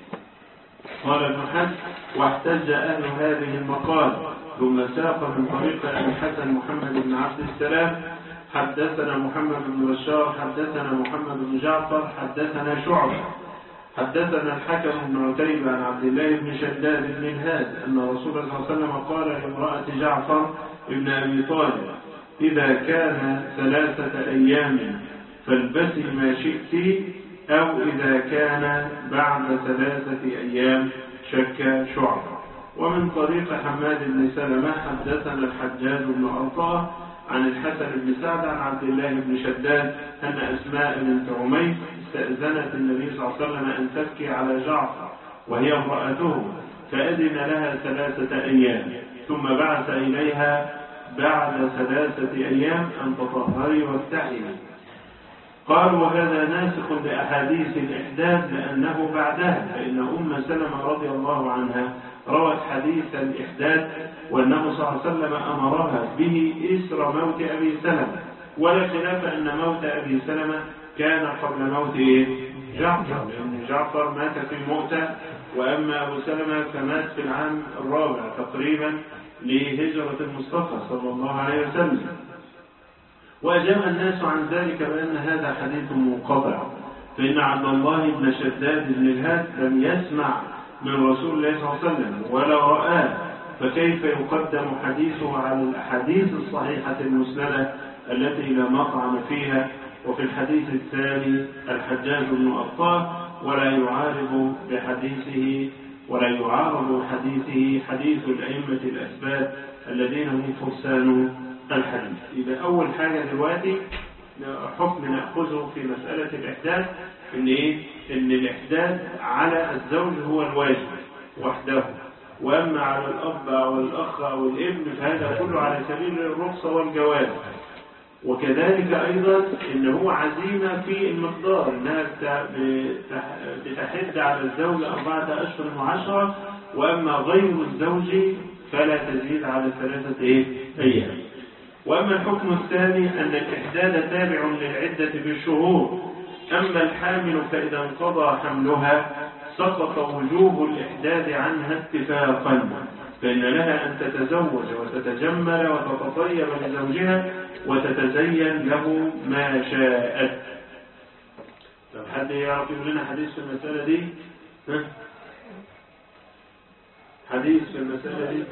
قال ابن حزم واحتج أهل هذه المقال، ثم ساق من طريق أبي الحسن محمد بن عبد السلام حدثنا محمد بن بشار حدثنا محمد بن جعفر حدثنا شعبة حدثنا الحكم بن عتيبة عن عبد الله بن شداد بن الهاد أن رسول الله صلى الله عليه وسلم قال لامرأة جعفر ابن أبي طالب إذا كان 3 أيام فالبسي ما شئت، أو إذا كان بعد 3 أيام شك شعبة. ومن طريق حماد بن سلمة حدثنا الحجاج بن أرطاه عن الحسن بن سعد عن عبد الله بن شداد أن أسماء بنت عميس استأذنت النبي صلى الله عليه وسلم أن تبكي على جعفر وهي امرأته، فأذن لها 3 أيام، ثم بعث إليها بعد 3 أيام أن تطهري وارتحلي. قال وهذا ناسخ لأحاديث الإحداث لأنه بعدها، فإن أم سلمة رضي الله عنها روت حديث الإحداث وأنه صلى الله عليه وسلم أمرها به إسر موت أبي سلمة، ولا خلاف أن موت أبي سلمة كان قبل موت جعفر، لأن جعفر مات في المؤتة، وأما أبو سلمة فمات في العام 4 تقريبا لهجرة المصطفى صلى الله عليه وسلم. وأجاب الناس عن ذلك بأن هذا حديث منقطع، فإن عبد الله بن شداد بن الهاد لم يسمع من رسول الله صلى الله عليه وسلم ولا رآه، فكيف يقدم حديثه على الأحاديث الصحيحة المسندة التي لا مطعم فيها؟ وفي الحديث الثاني الحجاج بن أبطال ولا يعارض حديثه حديث الأئمة الأثبات الذين هم فرسان الحديث. إذا أول حاجة دلوقتي حكم نأخذه في مسألة الإحداث إن الإحداث على الزوج هو الواجب وحده، وأما على الأب أو الأخ أو الابن فهذا كله على سبيل الرخصة والجواز. وكذلك أيضا إن هو عزيمة في المقدار، إنها بتحد على الزوج 4 أشهر و10، وأما غير الزوج فلا تزيد على 3 أيام. وأما الحكم الثاني أن الإحداد تابع للعدة بالشهور، أما الحامل فإذا انقضى حملها سقط وجوب الإحداد عنها اتفاقا، فإن لها أن تتزوج وتتجمل وتتطيب لزوجها وتتزين له ما شاءت. طب حد يعرف يقول لنا حديث في المسألة دي؟ حديث في المسألة دي؟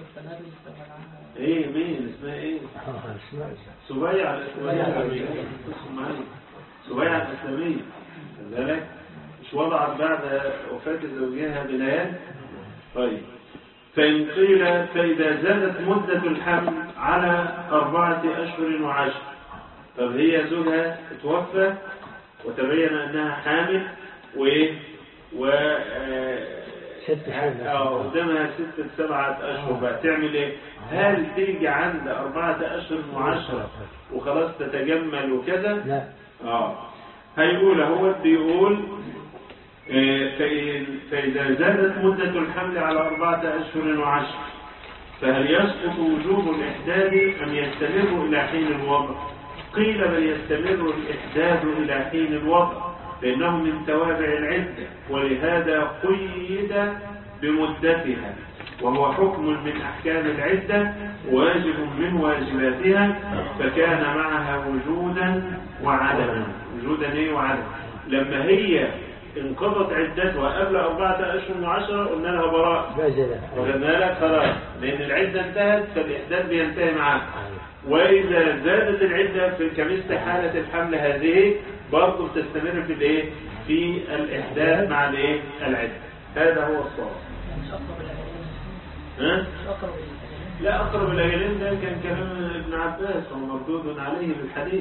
ايه مين اسمها ايه؟ سبيعة الإسلامية. سبيعة الإسلامية كذلك مش وضعت بعد وفاة زوجها بليال. طيب فإن قيل فإذا زادت مدة الحمل على 4 أشهر و10، طب هي زوجها توفى وتبين أنها حامل قدامها 6-7 أشهر بقى تعمل إيه؟ هل تيجي عند 4 أشهر و10 وخلاص تتجمل وكذا؟ لا. هيقول هو بيقول فإذا زادت مدة الحمل على 4 أشهر و10 فهل يسقط وجوب الإحداد أم يستمر إلى حين الوضع؟ قيل بل يستمر الإحداد إلى حين الوضع لأنه من توابع العدة، ولهذا قيد بمدتها، وهو حكم من أحكام العدة واجب من واجباتها، فكان معها وجودا وعدما. وجودا وعدما. لما هي انقضت عدتها قبل 4 أشهر و10 قلنا لها براء، وقلنا لها خلاص لأن العدة انتهت فالإحداد بينتهي معها. وإذا زادت العدة كمثل حالة الحمل هذه برضه بتستمر في الإحداث مع العدة. هذا هو الصواب. لا أقرب الأجلين ده كان كلام ابن عباس ومردود عليه بالحديث.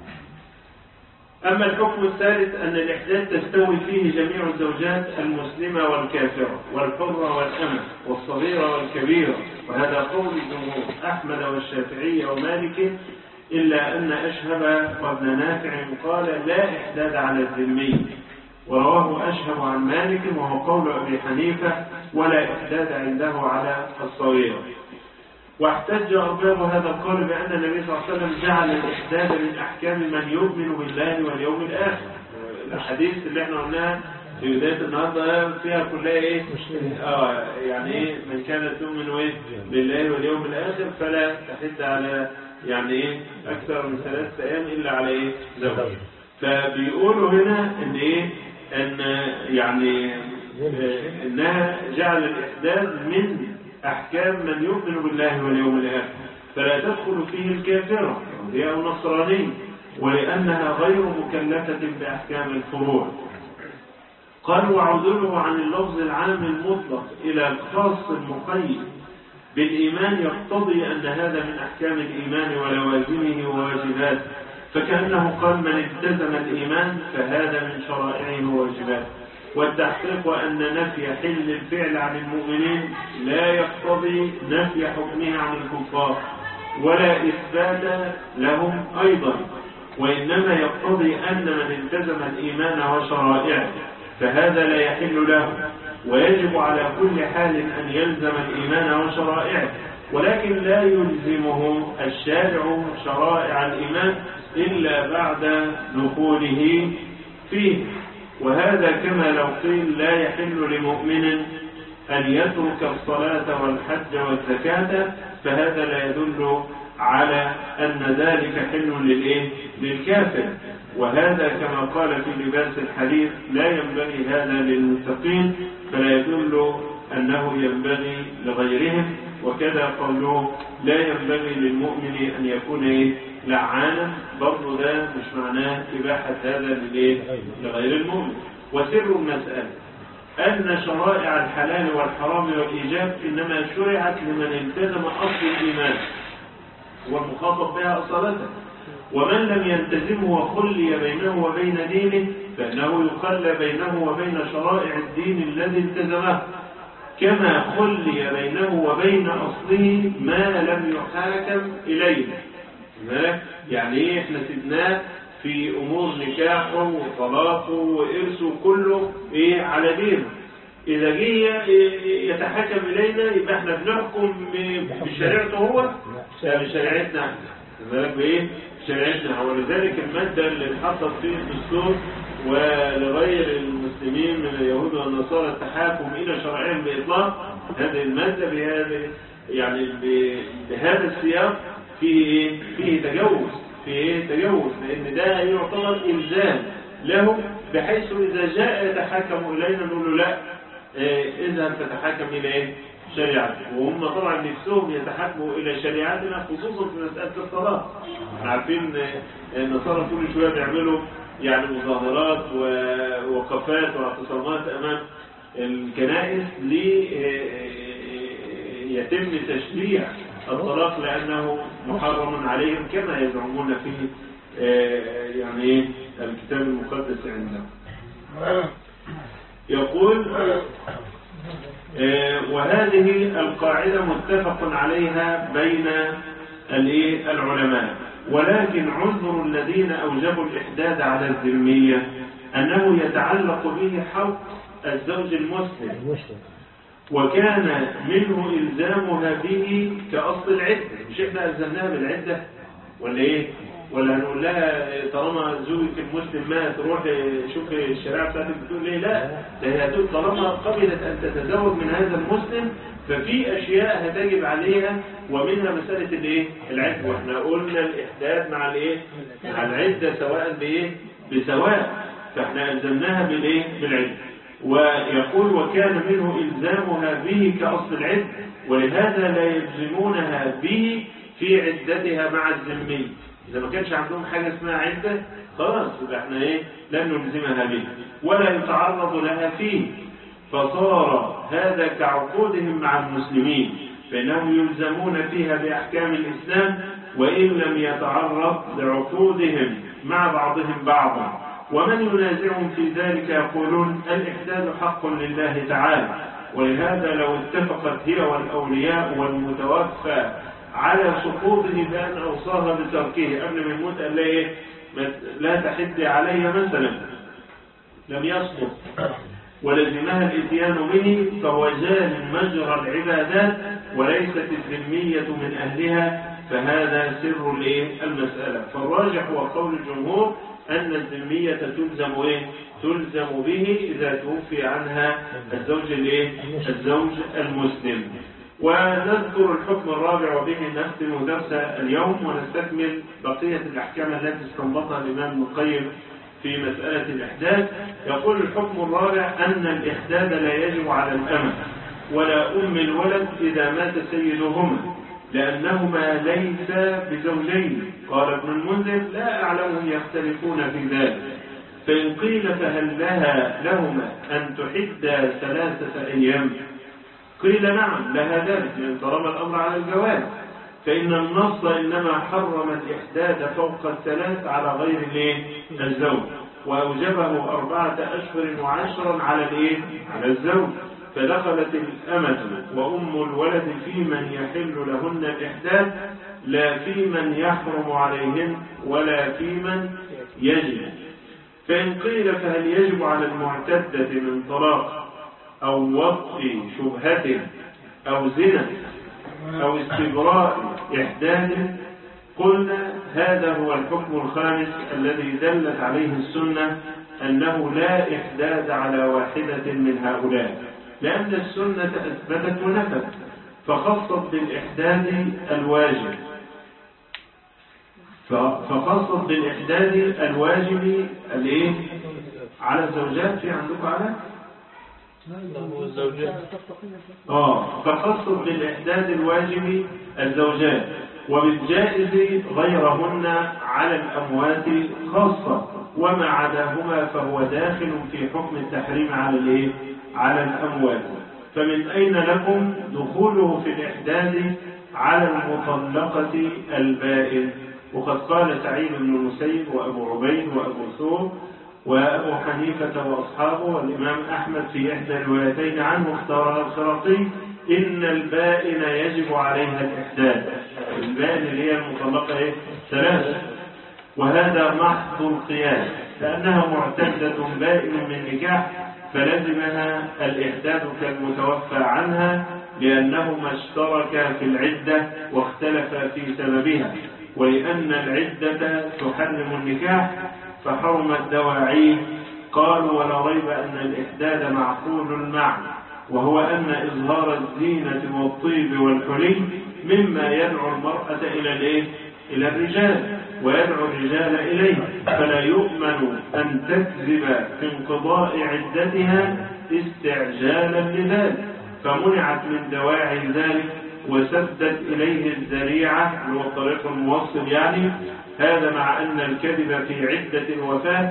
أما الحكم الثالث أن الإحداث تستوي فيه جميع الزوجات المسلمة والكافرة والحرة والأمة والصغيرة والكبيرة، وهذا قول الجمهور أحمد والشافعي ومالك، إلا أن أشهب وابن نافع قال لا إحداد على الذمي، ورواه أشهب عن مالك وهو قول أبي حنيفة ولا إحداد عنده على الصغيرة. واحتج أرباب هذا القول بأن النبي صلى الله عليه وسلم جعل الإحداد من أحكام من يؤمن بالله واليوم الآخر. الحديث اللي احنا قلناها في بداية النهارده فيها كلها يعني من كانت تؤمن بالله واليوم الآخر فلا تحد على أكثر من 3 أيام إلا على زوج. فبيقولوا هنا إنها جعل الإحداد من أحكام من يؤمن بالله واليوم الآخر، فلا تدخل فيه الكافرة هي النصرانية، ولأنها غير مكلفة بأحكام الفروع. قال وعدله عن اللفظ العام المطلق إلى الخاص المقيد بالإيمان يقتضي أن هذا من أحكام الإيمان ولوازمه وواجباته، فكأنه قال من التزم الإيمان فهذا من شرائعه وواجباته. والتحقيق أن نفي حل الفعل عن المؤمنين لا يقتضي نفي حكمه عن الكفار ولا إثبات لهم أيضا، وإنما يقتضي أن من التزم الإيمان وشرائعه فهذا لا يحل له، ويجب على كل حال أن يلزم الإيمان وشرائعه، ولكن لا يلزمه الشارع شرائع الإيمان إلا بعد دخوله فيه. وهذا كما لو قيل لا يحل لمؤمن أن يترك الصلاة والحج والزكاة، فهذا لا يدل على أن ذلك حل للكافر. وهذا كما قال في لباس الحديث لا ينبغي هذا للمتقين، فلا يدل أنه ينبغي لغيرهم. وكذا قوله لا ينبغي للمؤمن أن يكون لعانا، برضو ده مش معناه إباحة هذا لغير المؤمن. وسر المسألة أن شرائع الحلال والحرام والإيجاب إنما شرعت لمن التزم أصل الإيمان والمخاطب بها أصالته، ومن لم يلتزمه وخلي بينه وبين دينه فإنه يخلى بينه وبين شرائع الدين الذي التزمه، كما خلي بينه وبين أصله ما لم يحاكم إليه. يعني إيه؟ إحنا سيبناه في أمور نكاحه وطلاقه وإرثه كله على دينه، إذا جه يتحكم إلينا يبقى إحنا بنحكم بشريعته هو بشريعتنا احنا. بالك بإيه؟ شريعتنا. ولذلك المادة اللي اتحطت في الدستور ولغير المسلمين من اليهود والنصارى التحاكم إلى شرائعهم بإطلاق، هذه المادة بهذا السياق فيه تجوز، لأن ده يعتبر إلزام له، بحيث إذا جاء يتحكم إلينا نقول له لا إذا تتحكم إلى شريعتنا. وهم طبعا نفسهم يتحكموا إلى شريعتنا، خصوصا في مسألة الصلاة. عارفين النصارى كل شوية بيعملوا مظاهرات ووقفات واعتصامات أمام الكنائس ليتم تشريع الطلاق لأنه محرم عليهم كما يزعمون في الكتاب المقدس عندهم. يقول وهذه القاعدة متفق عليها بين العلماء، ولكن عذر الذين أوجبوا الإحداد على الذمية أنه يتعلق به حق الزوج المسلم، وكان منه إلزامها به كأصل العدة. مش إحنا ألزمناها بالعدة ولا هنقول لها طالما زوجك المسلم ما تروح شوف الشريعة بتاعتك بتقول ليه؟ لا، ده هي هتقول طالما قبلت أن تتزوج من هذا المسلم ففي أشياء هتجب عليها، ومنها مسألة العدة. واحنا قلنا الإحداد مع العدة سواء بسواء، فاحنا ألزمناها بالعدة. ويقول وكان منه إلزامها به كأصل العدة، ولهذا لا يلزمونها به في عدتها مع الذمي. إذا ما كانش عندهم حاجة اسمها عدة خلاص يبقى احنا لن نلزمها به ولا يتعرض لها فيه، فصار هذا كعقودهم مع المسلمين، فإنهم يلزمون فيها بأحكام الإسلام وإن لم يتعرض لعقودهم مع بعضهم بعضا. ومن ينازعهم في ذلك يقولون الإحداد حق لله تعالى، ولهذا لو اتفقت هي والأولياء والمتوفى على سقوطه بأن أوصاها بتركه قبل ما يموت قال لها لا تحد علي مثلا، لم يسقط ولزمها الاتيان به، فهو جار مجرى العبادات وليست الذمية من أهلها، فهذا سر المسألة. فالراجح هو قول الجمهور أن الذمية تلزم به إذا توفي عنها الزوج المسلم. ونذكر الحكم الرابع وبه نختم درس اليوم ونستكمل بقية الأحكام التي استنبطها الإمام ابن القيم في مسألة الإحداد. يقول الحكم الرابع أن الإحداد لا يجب على الأمة ولا أم الولد إذا مات سيدهما، لأنهما ليس بزوجين. قال ابن المنذر لا أعلمهم يختلفون في ذلك، فإن قيل فهل لهما أن تحد 3 أيام؟ قيل نعم لها ذلك، لأن طالما الأمر على الجواز، فإن النص إنما حرم الإحداد فوق 3 على غير الزوج، وأوجبه 4 أشهر و10 على الإيه؟ على الزوج. فدخلت الأمة وأم الولد في من يحل لهن الإحداث لا في من يحرم عليهن ولا في من يجب. فإن قيل فهل يجب على المعتدة من طلاق أو وطء شبهة أو زنا أو استبراء إحداث؟ قلنا هذا هو الحكم الخامس الذي دلت عليه السنة، أنه لا إحداث على واحدة من هؤلاء، لأن السنة أثبتت ونفت، فخصت بالإحداث الواجب على الزوجات. في عندكم على فخصت بالإحداث الواجب الزوجات، وبالجائز غيرهن على الأموات خاصة، وما عداهما فهو داخل في حكم التحريم على الأموات. فمن أين لكم دخوله في الإحداث على المطلقة البائن؟ وقد قال سعيد بن المسيب وأبو عبيد وأبو ثور وأبو حنيفة وأصحابه والإمام أحمد في إحدى الروايتين عنه اختار الخراقي إن البائن يجب عليها الإحداث. البائن اللي هي المطلقة 3، وهذا محض القياس، لأنها معتدة بائن من نكاح فلزمها الإحداث كالمتوفى عنها، لأنهما اشتركا في العدة واختلفا في سببها، ولأن العدة تحرم النكاح فحرم الدواعي. قالوا ولا ريب أن الإحداث معقول المعنى، وهو أن إظهار الزينة والطيب والحلي مما يدعو المرأة إلى الرجال ويدعو الرجال إليه، فلا يؤمن أن تكذب في انقضاء عدتها استعجالا لذلك، فمنعت من دواعي ذلك وسدت إليه الذريعة اللي هو الطريق الموصل. يعني هذا مع أن الكذب في عدة الوفاة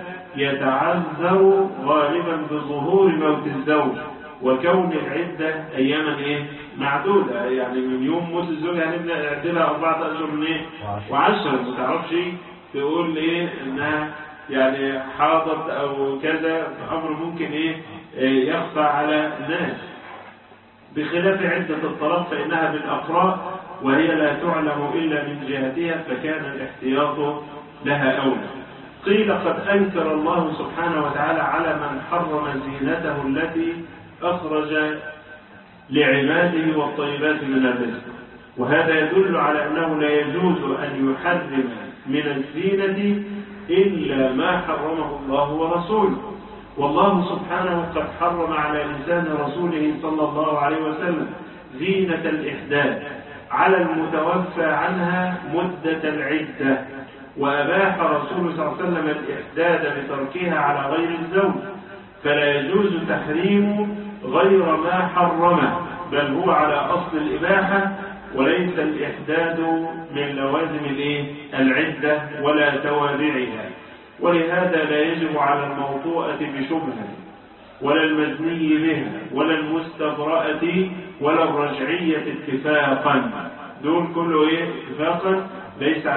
يتعذر غالبا بظهور موت الزوج، وكون العدة أياما معدودة، يعني من يوم موت الزوج هنبدأ نعدلها 4 أشهر و10. ما تعرفش تقول إنها يعني حاضت أو كذا، أمر ممكن يخفى على الناس، بخلاف عدة الطلاق فإنها بالأقراء وهي لا تعلم إلا من جهتها، فكان الاحتياط لها أولى. قيل قد أنكر الله سبحانه وتعالى على من حرم زينته التي أخرج لعباده والطيبات من الرزق، وهذا يدل على أنه لا يجوز أن يحرم من الزينة إلا ما حرمه الله ورسوله. والله سبحانه قد حرم على لسان رسوله صلى الله عليه وسلم زينة الإحداث على المتوفى عنها مدة العدة، وأباح رسوله صلى الله عليه وسلم الإحداث بتركها على غير الزوج، فلا يجوز تحريم غير ما حرمه، بل هو على أصل الإباحة، وليس الإحداث من لوازم العدة ولا توابعها. ولهذا لا يجب على الموطوءة بشبهة ولا المزني بها ولا المستبرأة ولا الرجعية اتفاقا، دول كله اتفاقا ليس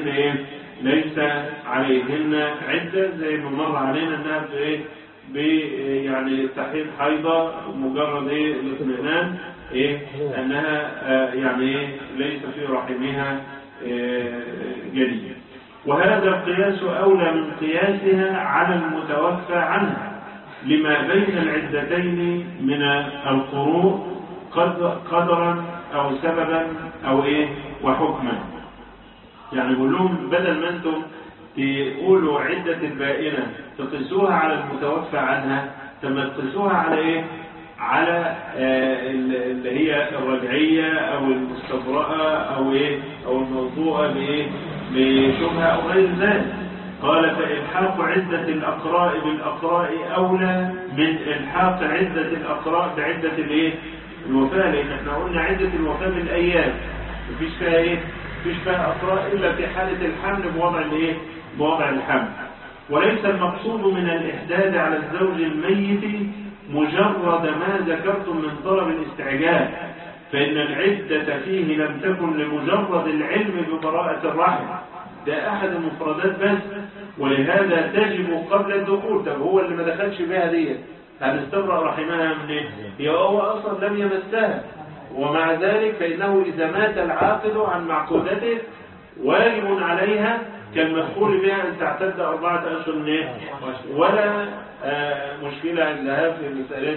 عليهن عدة، زي ما مر علينا انها يعني تحيض حيضة مجرد الاطمئنان انها يعني ليس في رحمها جديد. وهذا القياس أولى من قياسها على المتوفى عنها لما بين العدتين من القروء قدرا أو سببا أو وحكما. يعني بقول لهم بدل ما أنتم تقولوا عدة البائنة تقيسوها على المتوفى عنها، ثم تقيسوها على على اللي هي الرجعية أو المستبرأة أو الموضوعة بشبهة أو غير ذلك. قال فإلحاق عدة الأقراء بالأقراء أولى من إلحاق عدة الأقراء بعدة الوفاة، لأن احنا قلنا عدة الوفاة بالأيام مفيش فيها أقراء إلا في حالة الحمل بوضع الحمل. وليس المقصود من الإحداث على الزوج الميت مجرد ما ذكرتم من طلب الاستعجال، فإن العدة فيه لم تكن لمجرد العلم ببراءة الرحم، ده أحد المفردات بس، ولهذا تجب قبل الدخول. طب هو اللي ما دخلش بها دي هنستبرأ رحمها من ايه؟ هي هو أصلا لم يمسها، ومع ذلك فإنه إذا مات العاقد عن معقودته واجب عليها كالمدخول بها أن تعتد 4 أشهر ولا مشكلة عندها في مسألة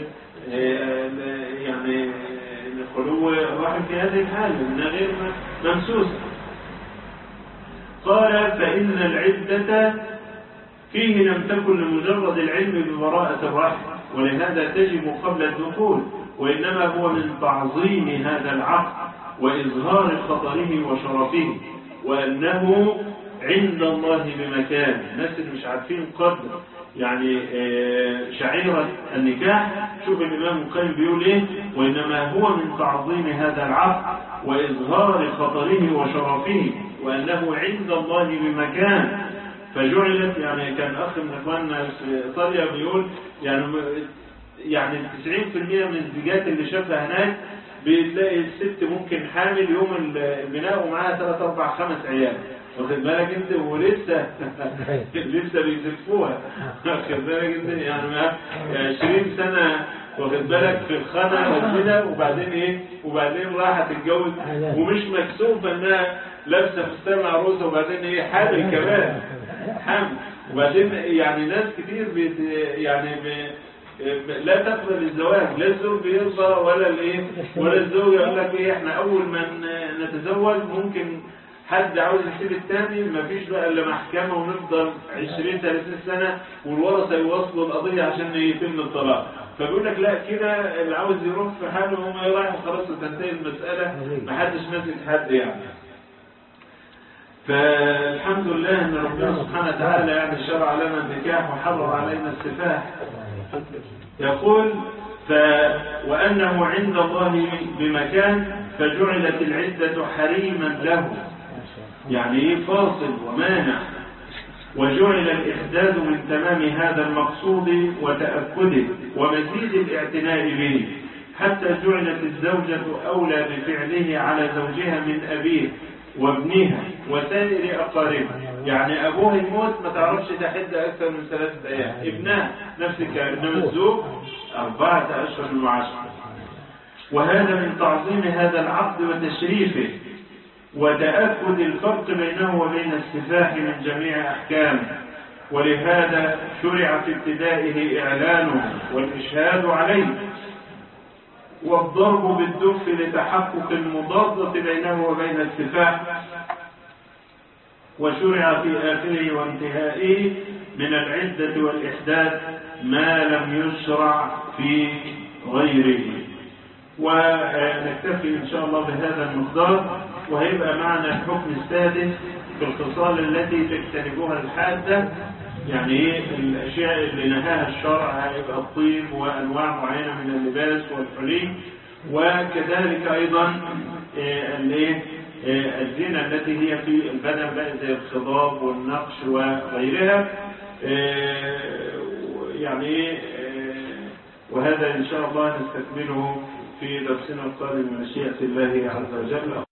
يعني خلو الرحم في هذه الحالة إنها غير ممسوسة. قال فإن العدة فيه لم تكن لمجرد العلم ببراءة الرحم، ولهذا تجب قبل الدخول، وإنما هو من تعظيم هذا العقد وإظهار خطره وشرفه، وأنه عند الله بمكان. الناس اللي مش عارفين قدر يعني شعيرة النكاح، شوف الإمام القيم بيقول إيه: وإنما هو من تعظيم هذا العقد وإظهار خطره وشرفه، وأنه عند الله بمكان. فجعلت يعني كان أخ من إخواننا في إيطاليا بيقول يعني 90% من الزيجات اللي شافها هناك بتلاقي الست ممكن حامل يوم البناء ومعاها 3 4 5 عيال، واخد بالك انت، ولسه لسه بيزفوها، واخد بالك انت، يعني 20 سنة واخد بالك في الخانة وكده، وبعدين ايه، وبعدين راحت تتجوز ومش مكسوفة انها لابسه فستان عروسه، وبعدين ايه حامل كمان حامل، وبعدين يعني ناس كتير لا تقبل الزواج، لا الزوج بيرضى ولا الايه ولا الزوج يقول لك ايه احنا اول ما نتزوج ممكن حد عاوز يسيب الثاني، مفيش بقى الا محكمه ونفضل 20 30 سنه والورثه يوصلوا القضيه عشان يتم الطلاق. فبيقول لك لا كده اللي عاوز يروح في حاله وما يراعي خلاص وتنتهي المساله، محدش ماسك حد يعني. فالحمد لله ان ربنا سبحانه وتعالى يعني شرع لنا النكاح وحرم علينا السفاح. يقول وأنه عند الله بمكان فجعلت العدة حريما له، يعني فاصل ومانع، وجعل الإحداث من تمام هذا المقصود وتأكده ومزيد الاعتناء به، حتى جعلت الزوجة أولى بفعله على زوجها من أبيه وابنها وسائر أقاربها. يعني أبوها يموت ما تعرفش تحد أكثر من 3 أيام، ابنها نفس الكلام، إنما الزوج 4 أشهر وعشرة. وهذا من تعظيم هذا العقد وتشريفه وتأكد الفرق بينه وبين السفاح من جميع أحكامه، ولهذا شرع في ابتدائه إعلانه والإشهاد عليه والضرب بالدف لتحقق المضادة بينه وبين السفاح، وشرع في آخره وانتهائه من العدة والإحداث ما لم يشرع في غيره. ونكتفي إن شاء الله بهذا المقدار، وهيبقى معنا الحكم السادس في الخصال التي تجتنبها الحادة، يعني الأشياء اللي نهاها الشرع هيبقى الطيب وأنواع معينة من اللباس والحلي، وكذلك أيضا الزينة التي هي في البدن بقى زي الخضاب والنقش وغيرها، يعني وهذا إن شاء الله نستكمله في درسنا القادم من مشيئة الله عز وجل.